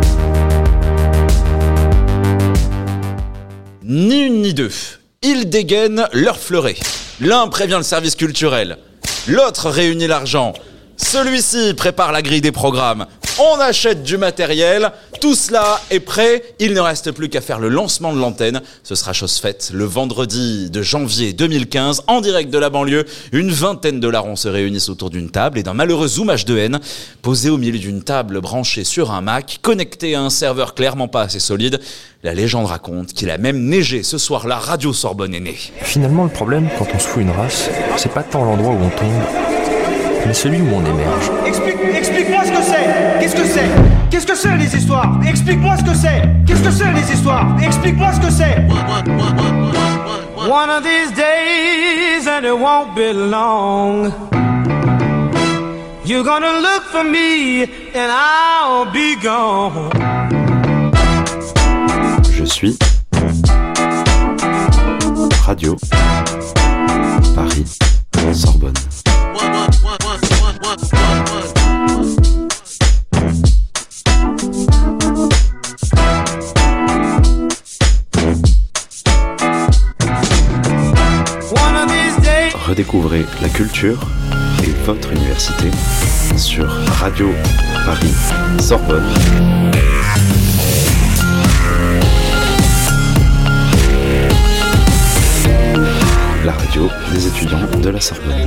Ni une ni deux, ils dégainent leur fleuret. L'un prévient le service culturel, l'autre réunit l'argent. Celui-ci prépare la grille des programmes. On achète du matériel, tout cela est prêt, il ne reste plus qu'à faire le lancement de l'antenne. Ce sera chose faite le vendredi de janvier deux mille quinze, en direct de la banlieue. Une vingtaine de larrons se réunissent autour d'une table et d'un malheureux Zoom H deux N, posé au milieu d'une table branchée sur un Mac, connecté à un serveur clairement pas assez solide. La légende raconte qu'il a même neigé ce soir-là, Radio Sorbonne est née. Finalement, le problème, quand on se fout une race, c'est pas tant l'endroit où on tombe, mais celui où on émerge. Explique, explique-moi ce que c'est. Qu'est-ce que c'est? Qu'est-ce que c'est les histoires? Explique-moi ce que c'est. Qu'est-ce que c'est les histoires? Explique-moi ce que c'est. One of these days and it won't be long. You're gonna look for me and I'll be gone. Je suis Radio Paris Sorbonne. Redécouvrez la culture et votre université sur Radio Paris Sorbonne. La radio des étudiants de la Sorbonne.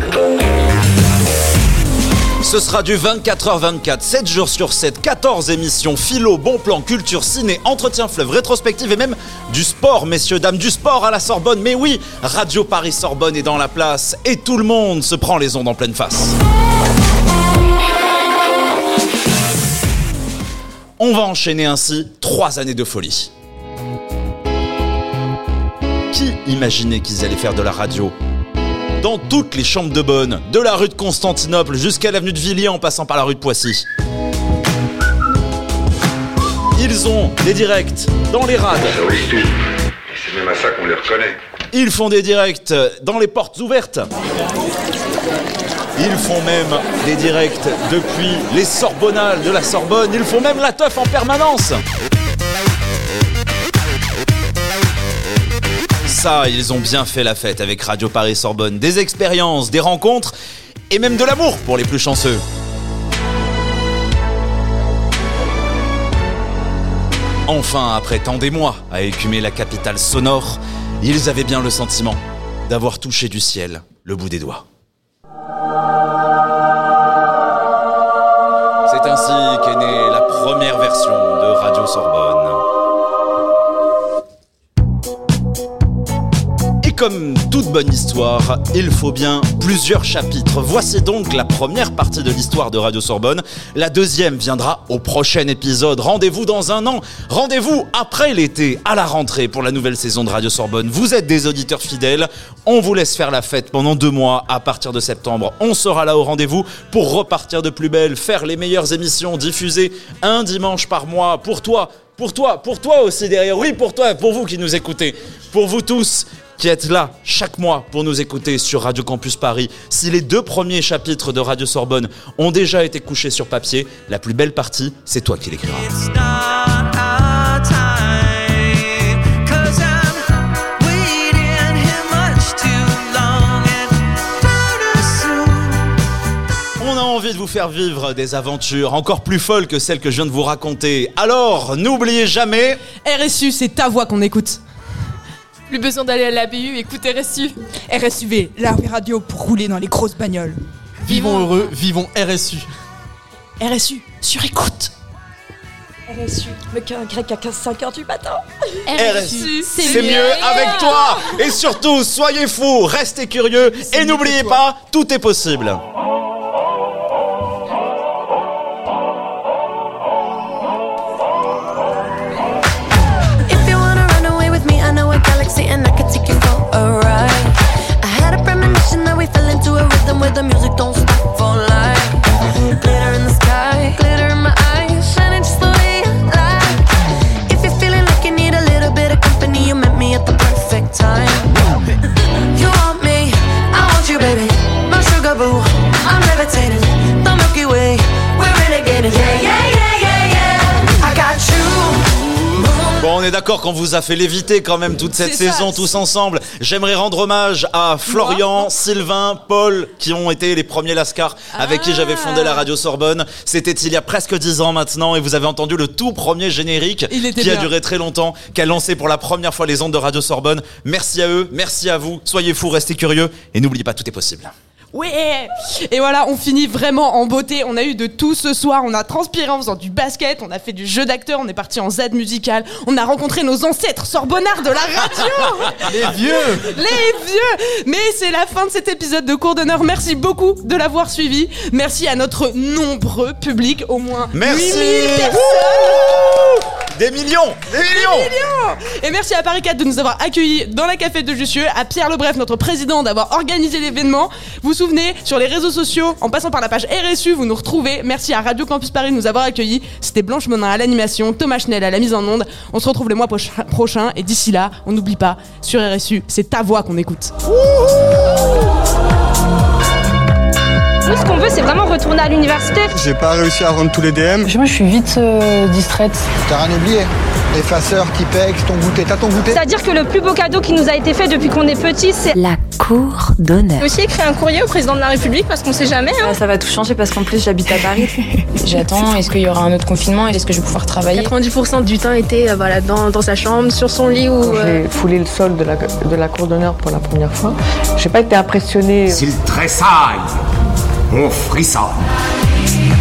Ce sera du vingt-quatre heures vingt-quatre, sept jours sur sept, quatorze émissions, philo, bon plan, culture, ciné, entretien fleuve, rétrospective et même du sport, messieurs, dames, du sport à la Sorbonne. Mais oui, Radio Paris Sorbonne est dans la place et tout le monde se prend les ondes en pleine face. On va enchaîner ainsi trois années de folie. Qui imaginait qu'ils allaient faire de la radio dans toutes les chambres de bonne, de la rue de Constantinople jusqu'à l'avenue de Villiers en passant par la rue de Poissy. Ils ont des directs dans les rades. Ça oui tout. Et c'est même à ça qu'on les reconnaît. Ils font des directs dans les portes ouvertes. Ils font même des directs depuis les Sorbonnales de la Sorbonne. Ils font même la teuf en permanence. Ça, ils ont bien fait la fête avec Radio Paris Sorbonne. Des expériences, des rencontres et même de l'amour pour les plus chanceux. Enfin, après tant des mois à écumer la capitale sonore, ils avaient bien le sentiment d'avoir touché du ciel le bout des doigts. C'est ainsi qu'est née la première version de Radio Sorbonne. comme toute bonne histoire, il faut bien plusieurs chapitres. Voici donc la première partie de l'histoire de Radio Sorbonne. La deuxième viendra au prochain épisode. Rendez-vous dans un an. Rendez-vous après l'été, à la rentrée pour la nouvelle saison de Radio Sorbonne. Vous êtes des auditeurs fidèles. On vous laisse faire la fête pendant deux mois. À partir de septembre, on sera là au rendez-vous pour repartir de plus belle, faire les meilleures émissions diffusées un dimanche par mois pour toi. Pour toi, pour toi aussi derrière. Oui, pour toi, pour vous qui nous écoutez. Pour vous tous qui êtes là chaque mois pour nous écouter sur Radio Campus Paris. Si les deux premiers chapitres de Radio Sorbonne ont déjà été couchés sur papier, la plus belle partie, c'est toi qui l'écriras. On a envie de vous faire vivre des aventures encore plus folles que celles que je viens de vous raconter. Alors, n'oubliez jamais... R S U, c'est ta voix qu'on écoute. Plus besoin d'aller à l'A B U, écoute R S U. R S U V, la radio pour rouler dans les grosses bagnoles. Vivons heureux, vivons R S U. R S U, sur écoute. R S U, le cœur grec à cinq heures du matin. R S U, c'est, c'est mieux, mieux avec toi. Et surtout, soyez fous, restez curieux c'est et n'oubliez pas, tout est possible. And I could take you for a ride. I had a premonition that we fell into a rhythm where the music don't stop for life. Glitter in the sky, glitter in my eyes, shining just the way I like. If you're feeling like you need a little bit of company, you met me at the perfect time. You want me, I want you, baby. My sugar boo, I'm levitating. The Milky Way, we're renegading. Yeah, yeah, yeah, yeah, yeah. I got you. Bon, on est d'accord qu'on vous a fait léviter quand même toute cette c'est saison ça. Tous ensemble. J'aimerais rendre hommage à Florian, Moi. Sylvain, Paul, qui ont été les premiers Lascars avec ah. qui j'avais fondé la Radio Sorbonne. C'était il y a presque dix ans maintenant et vous avez entendu le tout premier générique qui bien. a duré très longtemps, qui a lancé pour la première fois les ondes de Radio Sorbonne. Merci à eux, merci à vous. Soyez fous, restez curieux et n'oubliez pas, tout est possible. Oui. Et voilà, on finit vraiment en beauté. On a eu de tout ce soir. On a transpiré en faisant du basket, on a fait du jeu d'acteur, on est parti en Z musical, on a rencontré nos ancêtres sorbonnards de la radio. Les vieux. Les vieux. Mais c'est la fin de cet épisode de Cours d'honneur. Merci beaucoup de l'avoir suivi. Merci à notre nombreux public, au moins merci. huit mille personnes. Des millions, des millions. Des millions. Et merci à Paris quatre de nous avoir accueillis dans la café de Jussieu, à Pierre Lebref, notre président, d'avoir organisé l'événement. Vous vous souvenez, sur les réseaux sociaux, en passant par la page R S U, vous nous retrouvez. Merci à Radio Campus Paris de nous avoir accueillis. C'était Blanche Monin à l'animation, Thomas Schnell à la mise en onde. On se retrouve le mois proche- prochain et d'ici là, on n'oublie pas, sur R S U, c'est ta voix qu'on écoute. Nous, ce qu'on veut, c'est vraiment retourner à l'université. J'ai pas réussi à rendre tous les D M. Moi, je suis vite euh, distraite. T'as rien oublié? Effaceur, Tipex, ton goûter. T'as ton goûter? C'est-à-dire que le plus beau cadeau qui nous a été fait depuis qu'on est petit, c'est la cour d'honneur. J'ai aussi écrit un courrier au président de la République parce qu'on sait jamais. Hein. Ça va tout changer parce qu'en plus, j'habite à Paris. J'attends, est-ce qu'il y aura un autre confinement? Est-ce que je vais pouvoir travailler? quatre-vingt-dix pour cent du temps était euh, voilà, dans, dans sa chambre, sur son lit. Ou, euh... J'ai foulé le sol de la, de la cour d'honneur pour la première fois. J'ai pas été impressionnée. S'il tressaille, on frissonne.